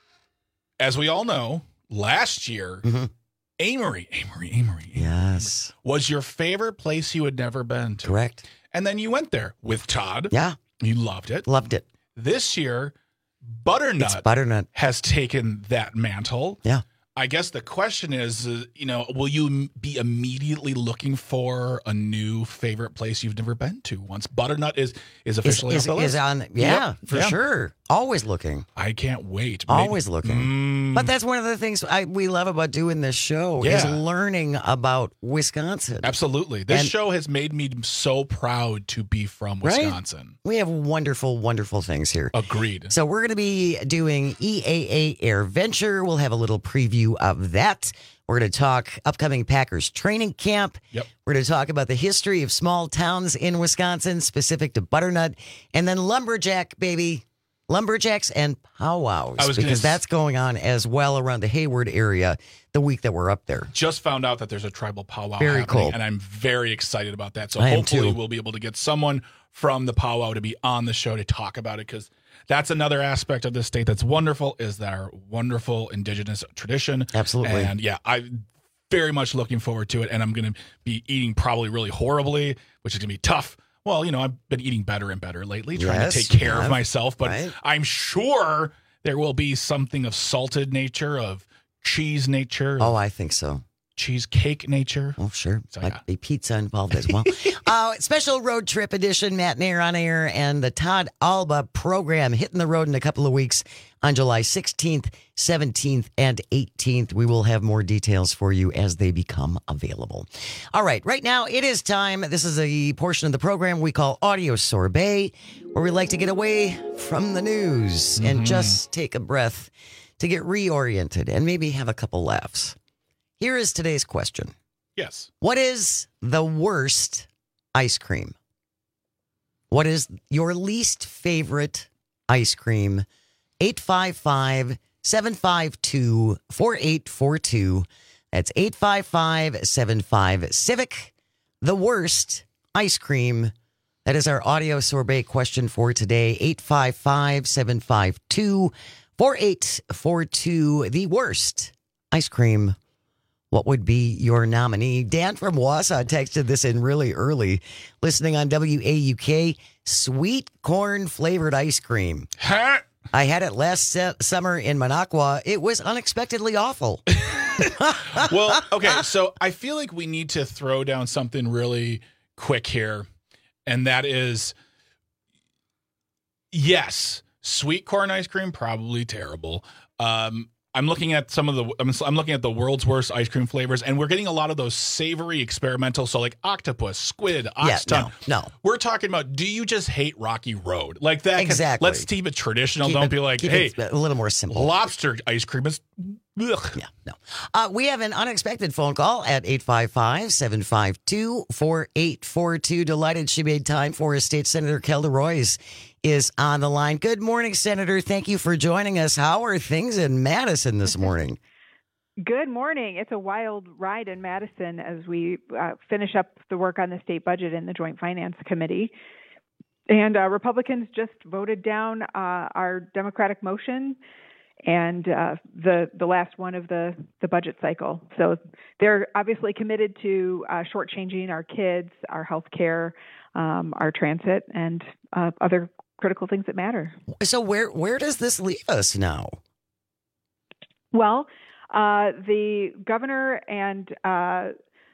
As we all know, last year, mm-hmm. Amory, Amory, Amory, yes, Amory was your favorite place you had never been to. Correct. And then you went there with Todd. Yeah. You loved it. Loved it. This year, Butternut, it's Butternut has taken that mantle. Yeah. I guess the question is, uh, you know, will you be immediately looking for a new favorite place you've never been to once Butternut is is officially is, on the is, list? is on? Yeah, Yep. for Yeah. sure. Always looking. I can't wait. Maybe- Always looking. Mm. But that's one of the things I, we love about doing this show is Yeah. learning about Wisconsin. Absolutely. This And- show has made me so proud to be from Wisconsin. Right? We have wonderful, wonderful things here. Agreed. So we're going to be doing E A A Air Venture. We'll have a little preview of that. We're going to talk upcoming Packers training camp. Yep. We're going to talk about the history of small towns in Wisconsin, specific to Butternut. And then Lumberjack, baby. Lumberjacks and powwows. I was gonna because s- that's going on as well around the Hayward area the week that we're up there. Just found out that there's a tribal powwow Very happening, cool. and I'm very excited about that. So I am hopefully too. we'll be able to get someone from the powwow to be on the show to talk about it, because that's another aspect of this state that's wonderful, is their wonderful indigenous tradition. Absolutely. And yeah, I'm very much looking forward to it, and I'm going to be eating probably really horribly, which is going to be tough. Well, you know, I've been eating better and better lately, trying Yes, to take care you of have. myself, but Right. I'm sure there will be something of salted nature, of cheese nature, Oh, I think so. cheesecake nature. Oh, sure. So, Might yeah. be pizza involved as well. uh, special road trip edition, Matt Nair on air, and the Todd Alba program hitting the road in a couple of weeks on July sixteenth, seventeenth, and eighteenth. We will have more details for you as they become available. All right, right now it is time. This is a portion of the program we call Audio Sorbet, where we like to get away from the news Mm-hmm. and just take a breath to get reoriented and maybe have a couple laughs. Here is today's question. Yes. What is the worst ice cream? What is your least favorite ice cream? eight five five, seven five two, four eight four two. That's eight five five, seven five, Civic. The worst ice cream. That is our audio sorbet question for today. eight five five, seven five two, four eight four two. The worst ice cream. What would be your nominee? Dan from Wausau texted this in really early. Listening on W A U K, sweet corn flavored ice cream. Huh? I had it last se- summer in Minocqua. It was unexpectedly awful. Well, okay, so I feel like we need to throw down something really quick here, and that is, yes, sweet corn ice cream, probably terrible. Um, I'm looking at some of the, I'm, I'm looking at the world's worst ice cream flavors, and we're getting a lot of those savory experimental, so like octopus, squid, Yeah, ox tongue. no, no. We're talking about, do you just hate Rocky Road? Like that. Exactly. Let's keep it traditional. Keep Don't it- be like, keep hey, it a little more simple. lobster ice cream is, ugh. Yeah, no. Uh, we have an unexpected phone call at eight five five, seven five two, four eight four two. Delighted she made time for us. State Senator Kelda Roys is on the line. Good morning, Senator. Thank you for joining us. How are things in Madison this morning? Good morning. It's a wild ride in Madison as we uh, finish up the work on the state budget in the Joint Finance Committee. And uh, Republicans just voted down uh, our Democratic motion and uh, the the last one of the, the budget cycle. So they're obviously committed to uh, shortchanging our kids, our health care, um, our transit, and uh, other critical things that matter. So where where does this leave us now? Well, uh, the governor and uh,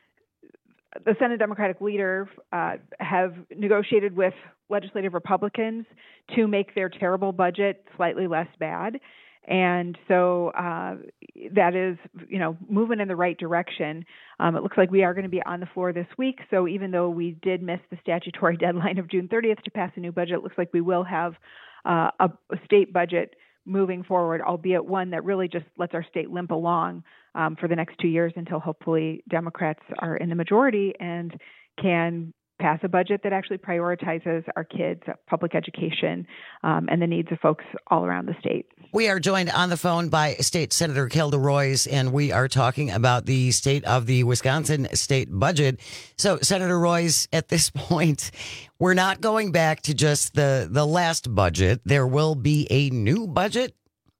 the Senate Democratic leader uh, have negotiated with legislative Republicans to make their terrible budget slightly less bad. And so uh, that is, you know, moving in the right direction. Um, it looks like we are going to be on the floor this week. So even though we did miss the statutory deadline of June thirtieth to pass a new budget, it looks like we will have uh, a, a state budget moving forward, albeit one that really just lets our state limp along um, for the next two years until hopefully Democrats are in the majority and can pass a budget that actually prioritizes our kids, public education, um, and the needs of folks all around the state. We are joined on the phone by State Senator Kelda Roys, and we are talking about the state of the Wisconsin state budget. So, Senator Roys, at this point, we're not going back to just the, the last budget. There will be a new budget?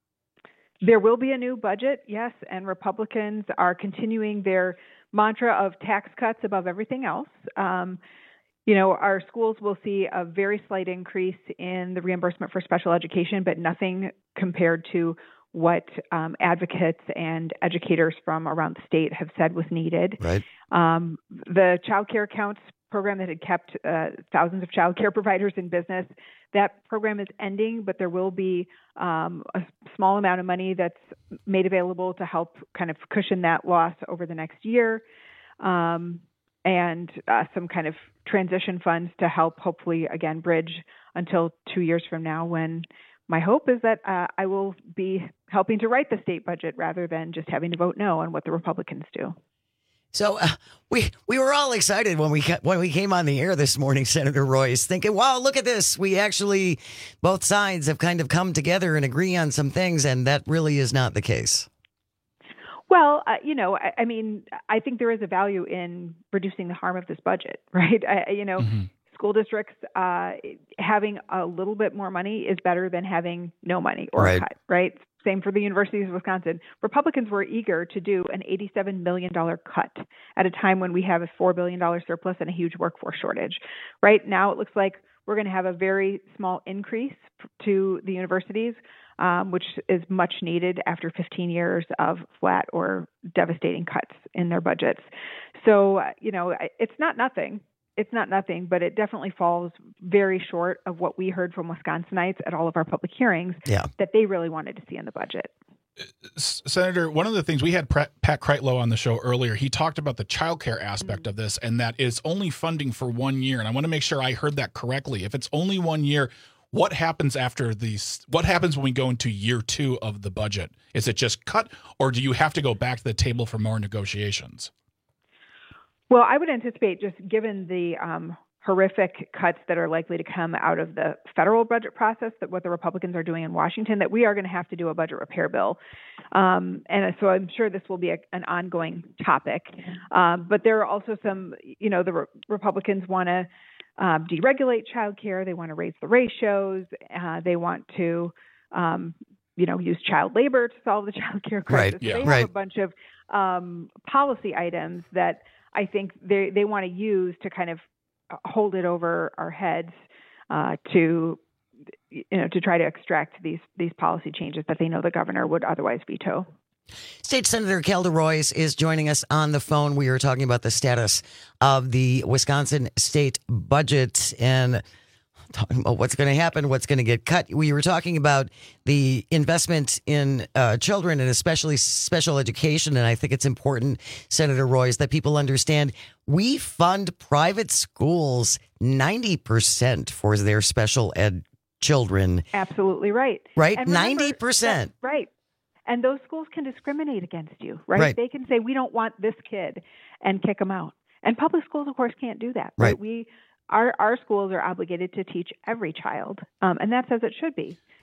There will be a new budget, yes, and Republicans are continuing their mantra of tax cuts above everything else. Um, You know, our schools will see a very slight increase in the reimbursement for special education, but nothing compared to what um, advocates and educators from around the state have said was needed. Right. Um, the Child Care Counts program that had kept uh, thousands of child care providers in business, that program is ending, but there will be um, a small amount of money that's made available to help kind of cushion that loss over the next year. Um, and uh, some kind of transition funds to help hopefully, again, bridge until two years from now when my hope is that uh, I will be helping to write the state budget rather than just having to vote no on what the Republicans do. So uh, we we were all excited when we when we came on the air this morning, Senator Royce, thinking, wow, look at this. We actually, both sides have kind of come together and agree on some things, and that really is not the case. Well, uh, you know, I, I mean, I think there is a value in reducing the harm of this budget, right? I, you know, mm-hmm. school districts uh, having a little bit more money is better than having no money or right. a cut, right? Same for the University of Wisconsin. Republicans were eager to do an eighty-seven million dollars cut at a time when we have a four billion dollars surplus and a huge workforce shortage. Right now, it looks like we're going to have a very small increase to the universities, Um, which is much needed after fifteen years of flat or devastating cuts in their budgets. So, uh, you know, it's not nothing. It's not nothing, but it definitely falls very short of what we heard from Wisconsinites at all of our public hearings yeah. that they really wanted to see in the budget. Senator, one of the things we had Pat Kreitlow on the show earlier, he talked about the child care aspect mm-hmm. of this and that it's only funding for one year. And I want to make sure I heard that correctly. If it's only one year, what happens after these? What happens when we go into year two of the budget? Is it just cut, or do you have to go back to the table for more negotiations? Well, I would anticipate, just given the um, horrific cuts that are likely to come out of the federal budget process, that what the Republicans are doing in Washington, that we are going to have to do a budget repair bill. Um, and so I'm sure this will be a, an ongoing topic. Um, but there are also some, you know, the re- Republicans want to Um, deregulate childcare. They want to raise the ratios. Uh, they want to, um, you know, use child labor to solve the childcare crisis. Right. Yeah. They have right. a bunch of um, policy items that I think they they want to use to kind of hold it over our heads uh, to, you know, to try to extract these these policy changes that they know the governor would otherwise veto. State Senator Kelda Roys is joining us on the phone. We are talking about the status of the Wisconsin state budget and talking about what's going to happen, what's going to get cut. We were talking about the investment in uh, children and especially special education. And I think it's important, Senator Roys, that people understand we fund private schools ninety percent for their special ed children. Absolutely right. Right? And remember, ninety percent. Right. And those schools can discriminate against you, right? right? They can say, we don't want this kid and kick them out. And public schools, of course, can't do that. Right. We, our, our schools are obligated to teach every child. Um, and that's as it should be.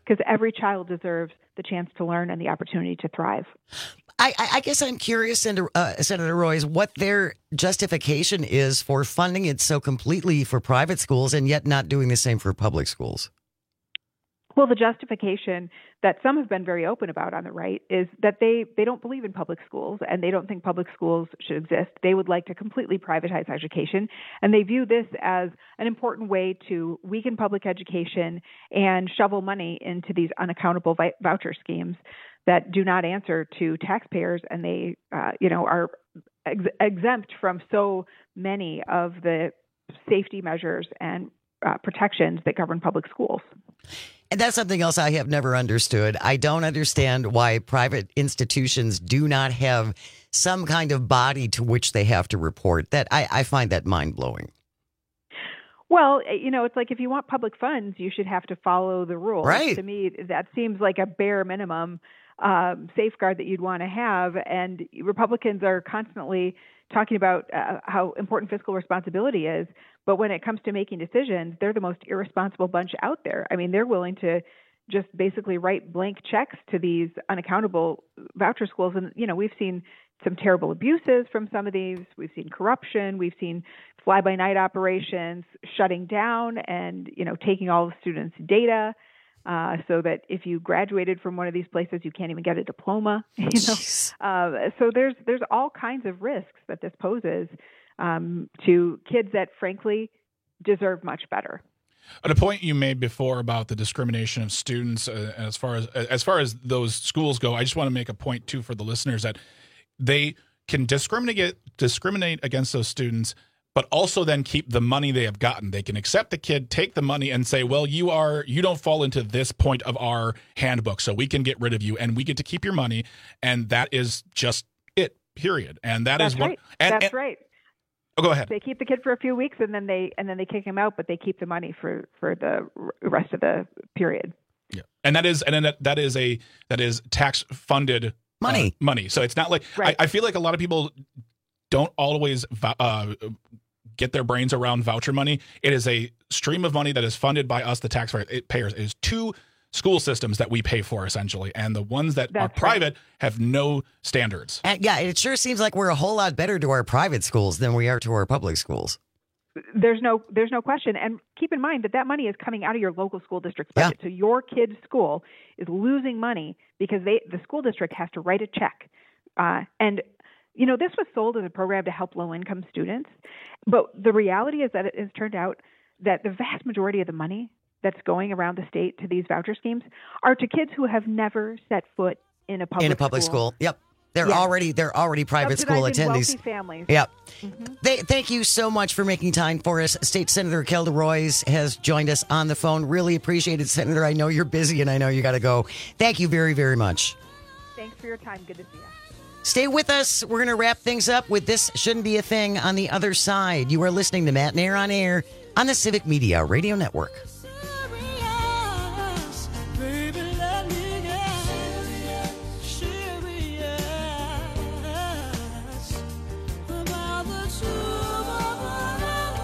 because every child deserves the chance to learn and the opportunity to thrive. I, I guess I'm curious, Senator, uh, Senator Royce, what their justification is for funding it so completely for private schools and yet not doing the same for public schools. Well, the justification that some have been very open about on the right is that they, they don't believe in public schools and they don't think public schools should exist. They would like to completely privatize education, and they view this as an important way to weaken public education and shovel money into these unaccountable vi- voucher schemes that do not answer to taxpayers, and they, uh, you know, are ex- exempt from so many of the safety measures and uh, protections that govern public schools. And that's something else I have never understood. I don't understand why private institutions do not have some kind of body to which they have to report. That I, I find that mind-blowing. Well, you know, it's like if you want public funds, you should have to follow the rules. Right. To me, that seems like a bare minimum um, safeguard that you'd want to have. And Republicans are constantly talking about uh, how important fiscal responsibility is. But when it comes to making decisions, they're the most irresponsible bunch out there. I mean, they're willing to just basically write blank checks to these unaccountable voucher schools. And, you know, we've seen some terrible abuses from some of these. We've seen corruption. We've seen fly-by-night operations shutting down and, you know, taking all the students' data uh, so that if you graduated from one of these places, you can't even get a diploma. You know, uh, so there's there's all kinds of risks that this poses um, to kids that, frankly, deserve much better. At a point you made before about the discrimination of students, uh, as far as as far as those schools go, I just want to make a point too for the listeners that they can discriminate discriminate against those students, but also then keep the money they have gotten. They can accept the kid, take the money, and say, "Well, you are you don't fall into this point of our handbook, so we can get rid of you, and we get to keep your money." And that is just it. Period. And that That's is what. right. And, That's and, right. Oh, go ahead. They keep the kid for a few weeks and then they and then they kick him out, but they keep the money for, for the rest of the period. Yeah, and that is and then that, that is a that is tax funded money. Uh, money. So it's not like Right. I, I feel like a lot of people don't always uh, get their brains around voucher money. It is a stream of money that is funded by us, the taxpayers. It payers. It is two school systems that we pay for essentially, and the ones that That's are private have no standards. And yeah, it sure seems like we're a whole lot better to our private schools than we are to our public schools. There's no there's no question. And keep in mind that that money is coming out of your local school district's budget. So your kid's school is losing money because they the school district has to write a check. Uh, and, you know, this was sold as a program to help low-income students. But the reality is that it has turned out that the vast majority of the money that's going around the state to these voucher schemes are to kids who have never set foot in a public in a public school. school. Yep. They're Yes. already they're already private school Subsidizing attendees. wealthy families. Yep. Mm-hmm. They, thank you so much for making time for us. State Senator Kelda Royce has joined us on the phone. Really appreciate it, Senator. I know you're busy and I know you got to go. Thank you very, very much. Thanks for your time. Good to see you. Stay with us. We're going to wrap things up with This Shouldn't Be a Thing on the other side. You are listening to Matt Nair on Air on the Civic Media Radio Network. Baby, let me get serious about the two of us.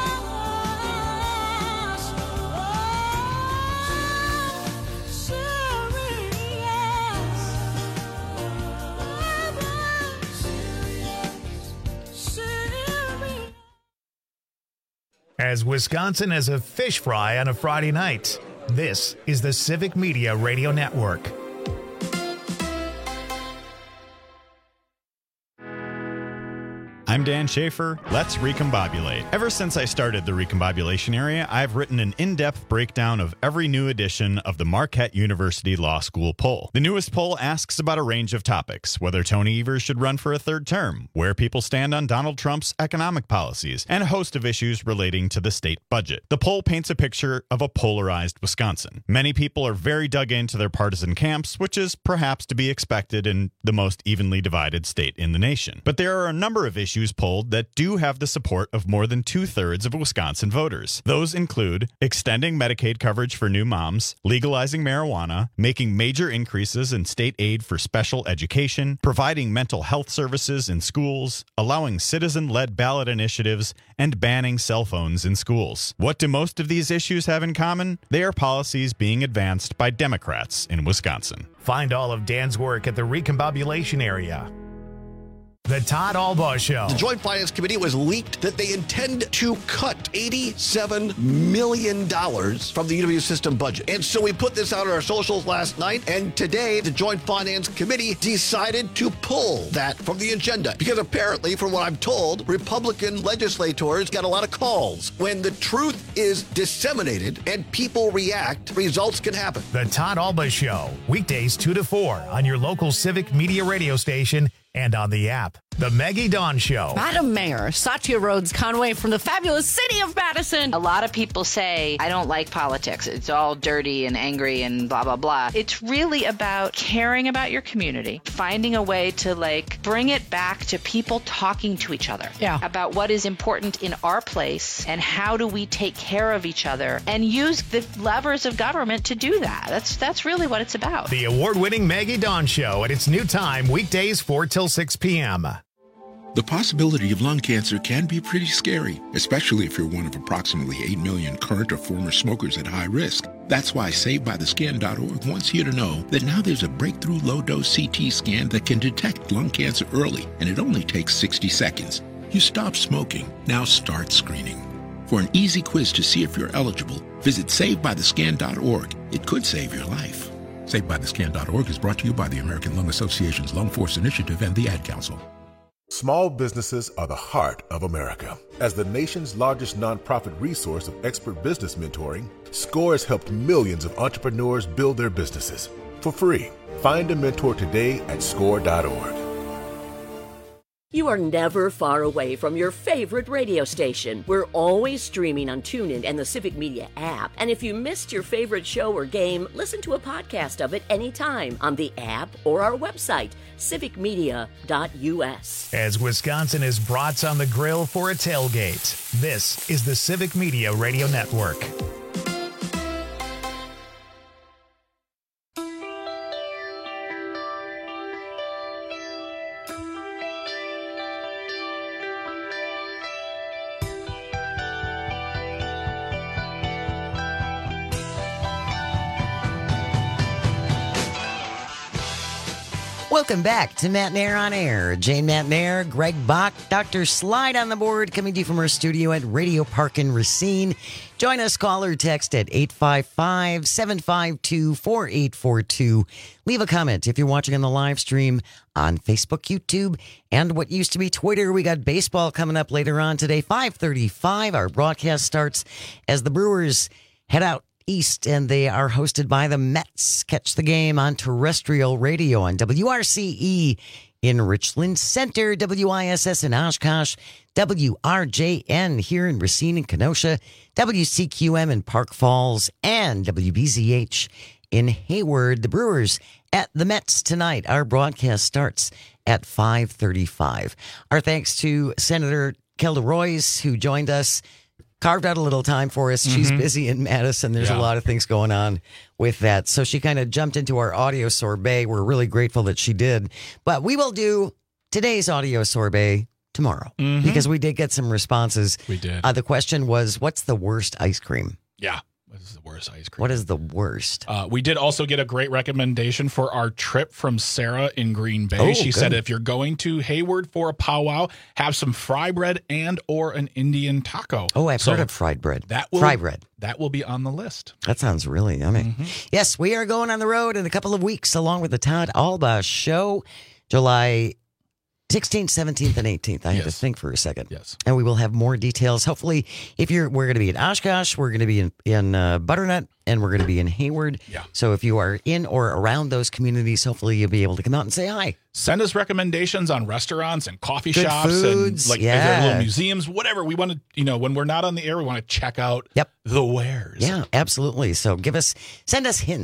As Wisconsin as a fish fry on a Friday night, this is the Civic Media Radio Network. I'm Dan Schaefer. Let's recombobulate. Ever since I started the recombobulation area, I've written an in-depth breakdown of every new edition of the Marquette University Law School poll. The newest poll asks about a range of topics: whether Tony Evers should run for a third term, where people stand on Donald Trump's economic policies, and a host of issues relating to the state budget. The poll paints a picture of a polarized Wisconsin. Many people are very dug into their partisan camps, which is perhaps to be expected in the most evenly divided state in the nation. But there are a number of issues issues polled that do have the support of more than two-thirds of Wisconsin voters. Those include extending Medicaid coverage for new moms, legalizing marijuana, making major increases in state aid for special education, providing mental health services in schools, allowing citizen-led ballot initiatives, and banning cell phones in schools. What do most of these issues have in common? They are policies being advanced by Democrats in Wisconsin. Find all of Dan's work at the Recombobulation area. The Todd Albaugh Show. The Joint Finance Committee was leaked that they intend to cut eighty-seven million dollars from the U W system budget. And so we put this out on our socials last night, and today the Joint Finance Committee decided to pull that from the agenda. Because apparently, from what I'm told, Republican legislators got a lot of calls. When the truth is disseminated and people react, results can happen. The Todd Albaugh Show, weekdays two to four on your local Civic Media radio station and on the app. The Maggie Dawn Show. Madam Mayor, Satya Rhodes Conway from the fabulous city of Madison. A lot of people say, I don't like politics. It's all dirty and angry and blah, blah, blah. It's really about caring about your community, finding a way to like bring it back to people talking to each other yeah. about what is important in our place and how do we take care of each other and use the levers of government to do that. That's, that's really what it's about. The award-winning Maggie Dawn Show at its new time, weekdays four till six p.m. The possibility of lung cancer can be pretty scary, especially if you're one of approximately eight million current or former smokers at high risk. That's why Saved By The Scan dot org wants you to know that now there's a breakthrough low-dose C T scan that can detect lung cancer early, and it only takes sixty seconds. You stop smoking, now start screening. For an easy quiz to see if you're eligible, visit Saved By The Scan dot org. It could save your life. Saved By The Scan dot org is brought to you by the American Lung Association's Lung Force Initiative and the Ad Council. Small businesses are the heart of America. As the nation's largest nonprofit resource of expert business mentoring, SCORE has helped millions of entrepreneurs build their businesses. For free, find a mentor today at score dot org. You are never far away from your favorite radio station. We're always streaming on TuneIn and the Civic Media app. And if you missed your favorite show or game, listen to a podcast of it anytime on the app or our website, civic media dot u s. As Wisconsin is brats on the grill for a tailgate, this is the Civic Media Radio Network. Welcome back to Matt Nair on Air. Jane Matt Nair, Greg Bach, Doctor Slide on the board, coming to you from our studio at Radio Park in Racine. Join us, call or text at eight five five, seven five two, four eight four two. Leave a comment if you're watching on the live stream on Facebook, YouTube, and what used to be Twitter. We got baseball coming up later on today, five thirty-five. Our broadcast starts as the Brewers head out east, and they are hosted by the Mets. Catch the game on terrestrial radio on W R C E in Richland Center, W I S S in Oshkosh, W R J N here in Racine and Kenosha, W C Q M in Park Falls, and W B Z H in Hayward. The Brewers at the Mets tonight. Our broadcast starts at five thirty-five. Our thanks to Senator Kelda Roys, who joined us, carved out a little time for us. She's Mhm. busy in Madison. There's Yeah. a lot of things going on with that. So she kind of jumped into our audio sorbet. We're really grateful that she did. But we will do today's audio sorbet tomorrow Mhm. because we did get some responses. We did. Uh, the question was, what's the worst ice cream? Yeah. What is the worst ice cream? What is the worst? Uh, we did also get a great recommendation for our trip from Sarah in Green Bay. Oh, she good. said if you're going to Hayward for a powwow, have some fry bread and or an Indian taco. Oh, I've So heard of fried bread. That will, Fry bread. That will be on the list. That sounds really yummy. Mm-hmm. Yes, we are going on the road in a couple of weeks along with the Todd Albaugh Show, July sixteenth, seventeenth, and eighteenth. I had to Yes. think for a second. Yes. And we will have more details. Hopefully, if you're, we're going to be in Oshkosh, we're going to be in, in uh, Butternut, and we're going to be in Hayward. Yeah. So if you are in or around those communities, hopefully you'll be able to come out and say hi. Send us recommendations on restaurants and coffee Good shops foods, and like yeah. little museums, whatever. We want to, you know, when we're not on the air, we want to check out Yep. the wares. Yeah, absolutely. So give us, send us hints.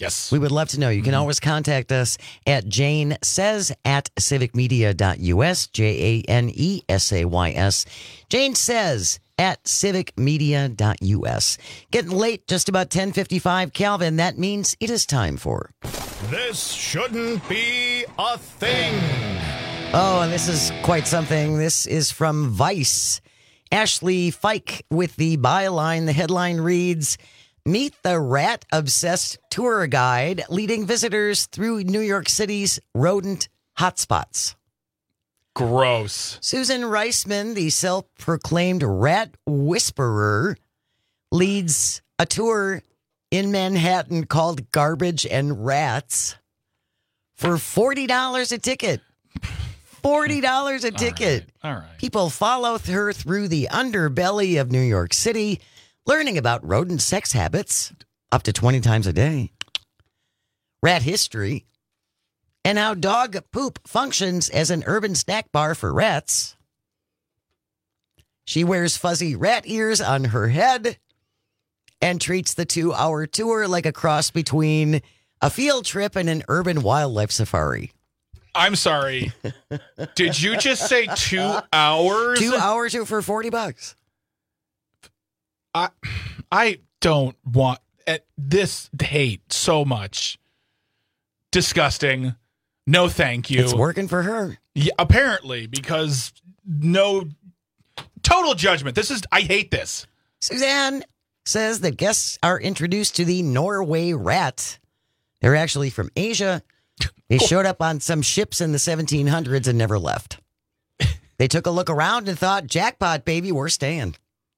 Yes. We would love to know. You can always contact us at Jane Says at civic media dot U S, J A N E S A Y S. Jane Says at civic media dot U S. Getting late, just about ten fifty-five. Calvin, that means it is time for... This shouldn't be a thing. Oh, and this is quite something. This is from Vice. Ashley Fike with the byline. The headline reads... Meet the rat-obsessed tour guide leading visitors through New York City's rodent hotspots. Gross. Susan Reisman, the self-proclaimed rat whisperer, leads a tour in Manhattan called Garbage and Rats for forty dollars a ticket. forty dollars a ticket. All right. All right. People follow her through the underbelly of New York City, learning about rodent sex habits up to twenty times a day, rat history, and how dog poop functions as an urban snack bar for rats. She wears fuzzy rat ears on her head and treats the two-hour tour like a cross between a field trip and an urban wildlife safari. I'm sorry. Did you just say two hours? Two hours for forty bucks. I I don't want at this hate so much. Disgusting. No, thank you. It's working for her. Yeah, apparently, because no total judgment. This is I hate this. Suzanne says that guests are introduced to the Norway rat. They're actually from Asia. They showed up on some ships in the seventeen hundreds and never left. They took a look around and thought, jackpot, baby, we're staying.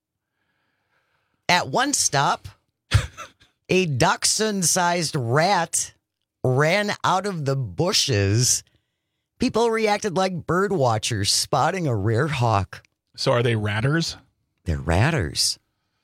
At one stop, a dachshund-sized rat ran out of the bushes. People reacted like bird watchers spotting a rare hawk. So are they ratters? They're ratters.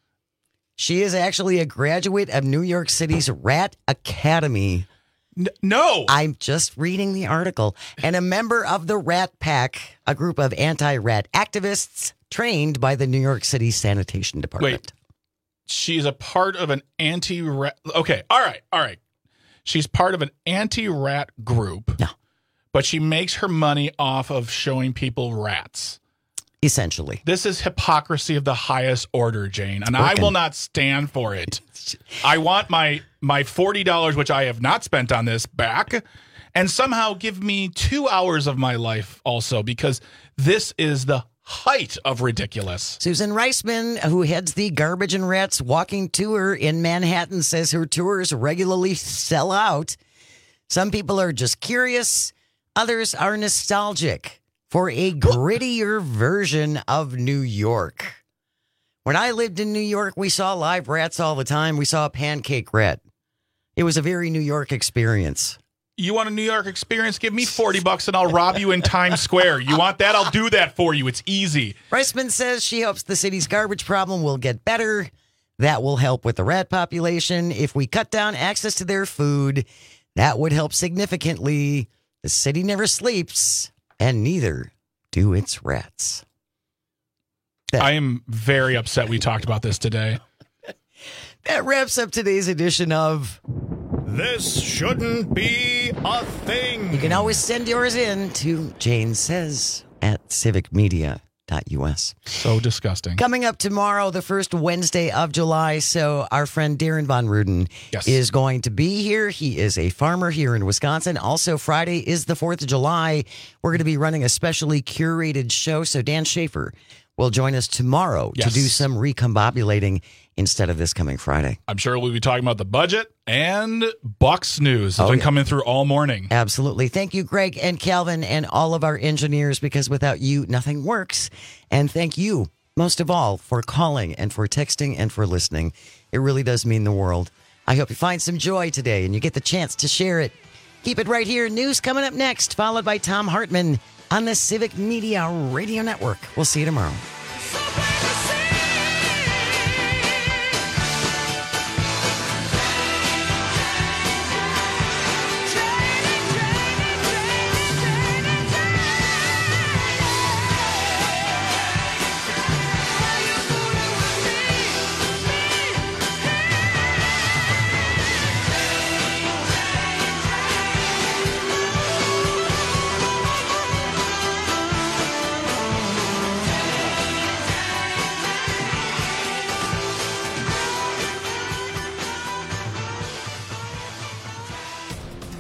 She is actually a graduate of New York City's Rat Academy. N- no! I'm just reading the article. And a member of the Rat Pack, a group of anti-rat activists trained by the New York City Sanitation Department. Wait. She's a part of an anti-rat... Okay, all right, all right. She's part of an anti-rat group. No. But she makes her money off of showing people rats. Essentially. This is hypocrisy of the highest order, Jane, and Working. I will not stand for it. I want my my forty dollars, which I have not spent on this, back, and somehow give me two hours of my life also, because this is the height of ridiculous. Susan Reisman, who heads the Garbage and Rats walking tour in Manhattan, says her tours regularly sell out. Some people are just curious. Others are nostalgic for a grittier version of New York. When I lived in New York, we saw live rats all the time. We saw a pancake rat. It was a very New York experience. You want a New York experience? Give me forty bucks and I'll rob you in Times Square. You want that? I'll do that for you. It's easy. Reisman says she hopes the city's garbage problem will get better. That will help with the rat population. If we cut down access to their food, that would help significantly. The city never sleeps, and neither do its rats. That, I am very upset we talked about this today. That wraps up today's edition of This Shouldn't Be a Thing. You can always send yours in to Jane Says at civic media dot U S. So disgusting. Coming up tomorrow, the first Wednesday of July, so our friend Darren Von Ruden yes. is going to be here. He is a farmer here in Wisconsin. Also, Friday is the fourth of July. We're going to be running a specially curated show, so Dan Schaefer will join us tomorrow yes. to do some recombobulating instead of this coming Friday. I'm sure we'll be talking about the budget and Bucks news. It's oh, been yeah. coming through all morning. Absolutely. Thank you, Greg and Calvin and all of our engineers, because without you, nothing works. And thank you, most of all, for calling and for texting and for listening. It really does mean the world. I hope you find some joy today and you get the chance to share it. Keep it right here. News coming up next, followed by Tom Hartman on the Civic Media Radio Network. We'll see you tomorrow.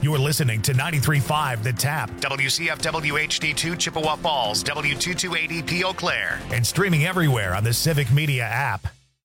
You're listening to ninety-three point five The Tap, W C F W H D two Chippewa Falls, W two two eight E P Eau Claire, and streaming everywhere on the Civic Media app.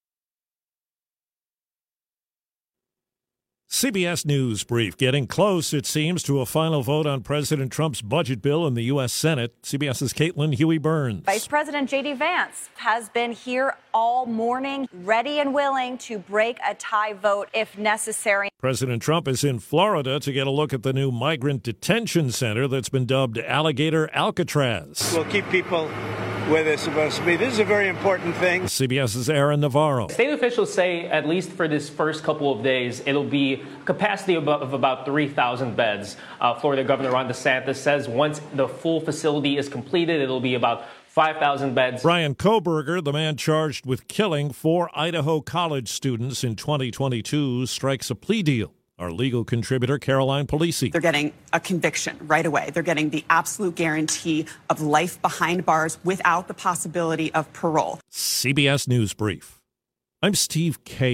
C B S News Brief. Getting close, it seems, to a final vote on President Trump's budget bill in the U S Senate. CBS's Caitlin Huey-Burns. Vice President J D Vance has been here all morning, ready and willing to break a tie vote if necessary. President Trump is in Florida to get a look at the new migrant detention center that's been dubbed Alligator Alcatraz. We'll keep people where they're supposed to be. This is a very important thing. CBS's Aaron Navarro. State officials say, at least for this first couple of days, it'll be capacity of, of about three thousand beds. Uh, Florida Governor Ron DeSantis says once the full facility is completed, it'll be about five thousand beds. Brian Kohberger, the man charged with killing four Idaho college students in twenty twenty-two, strikes a plea deal. Our legal contributor, Caroline Polisi. They're getting a conviction right away. They're getting the absolute guarantee of life behind bars without the possibility of parole. C B S News Brief. I'm Steve K.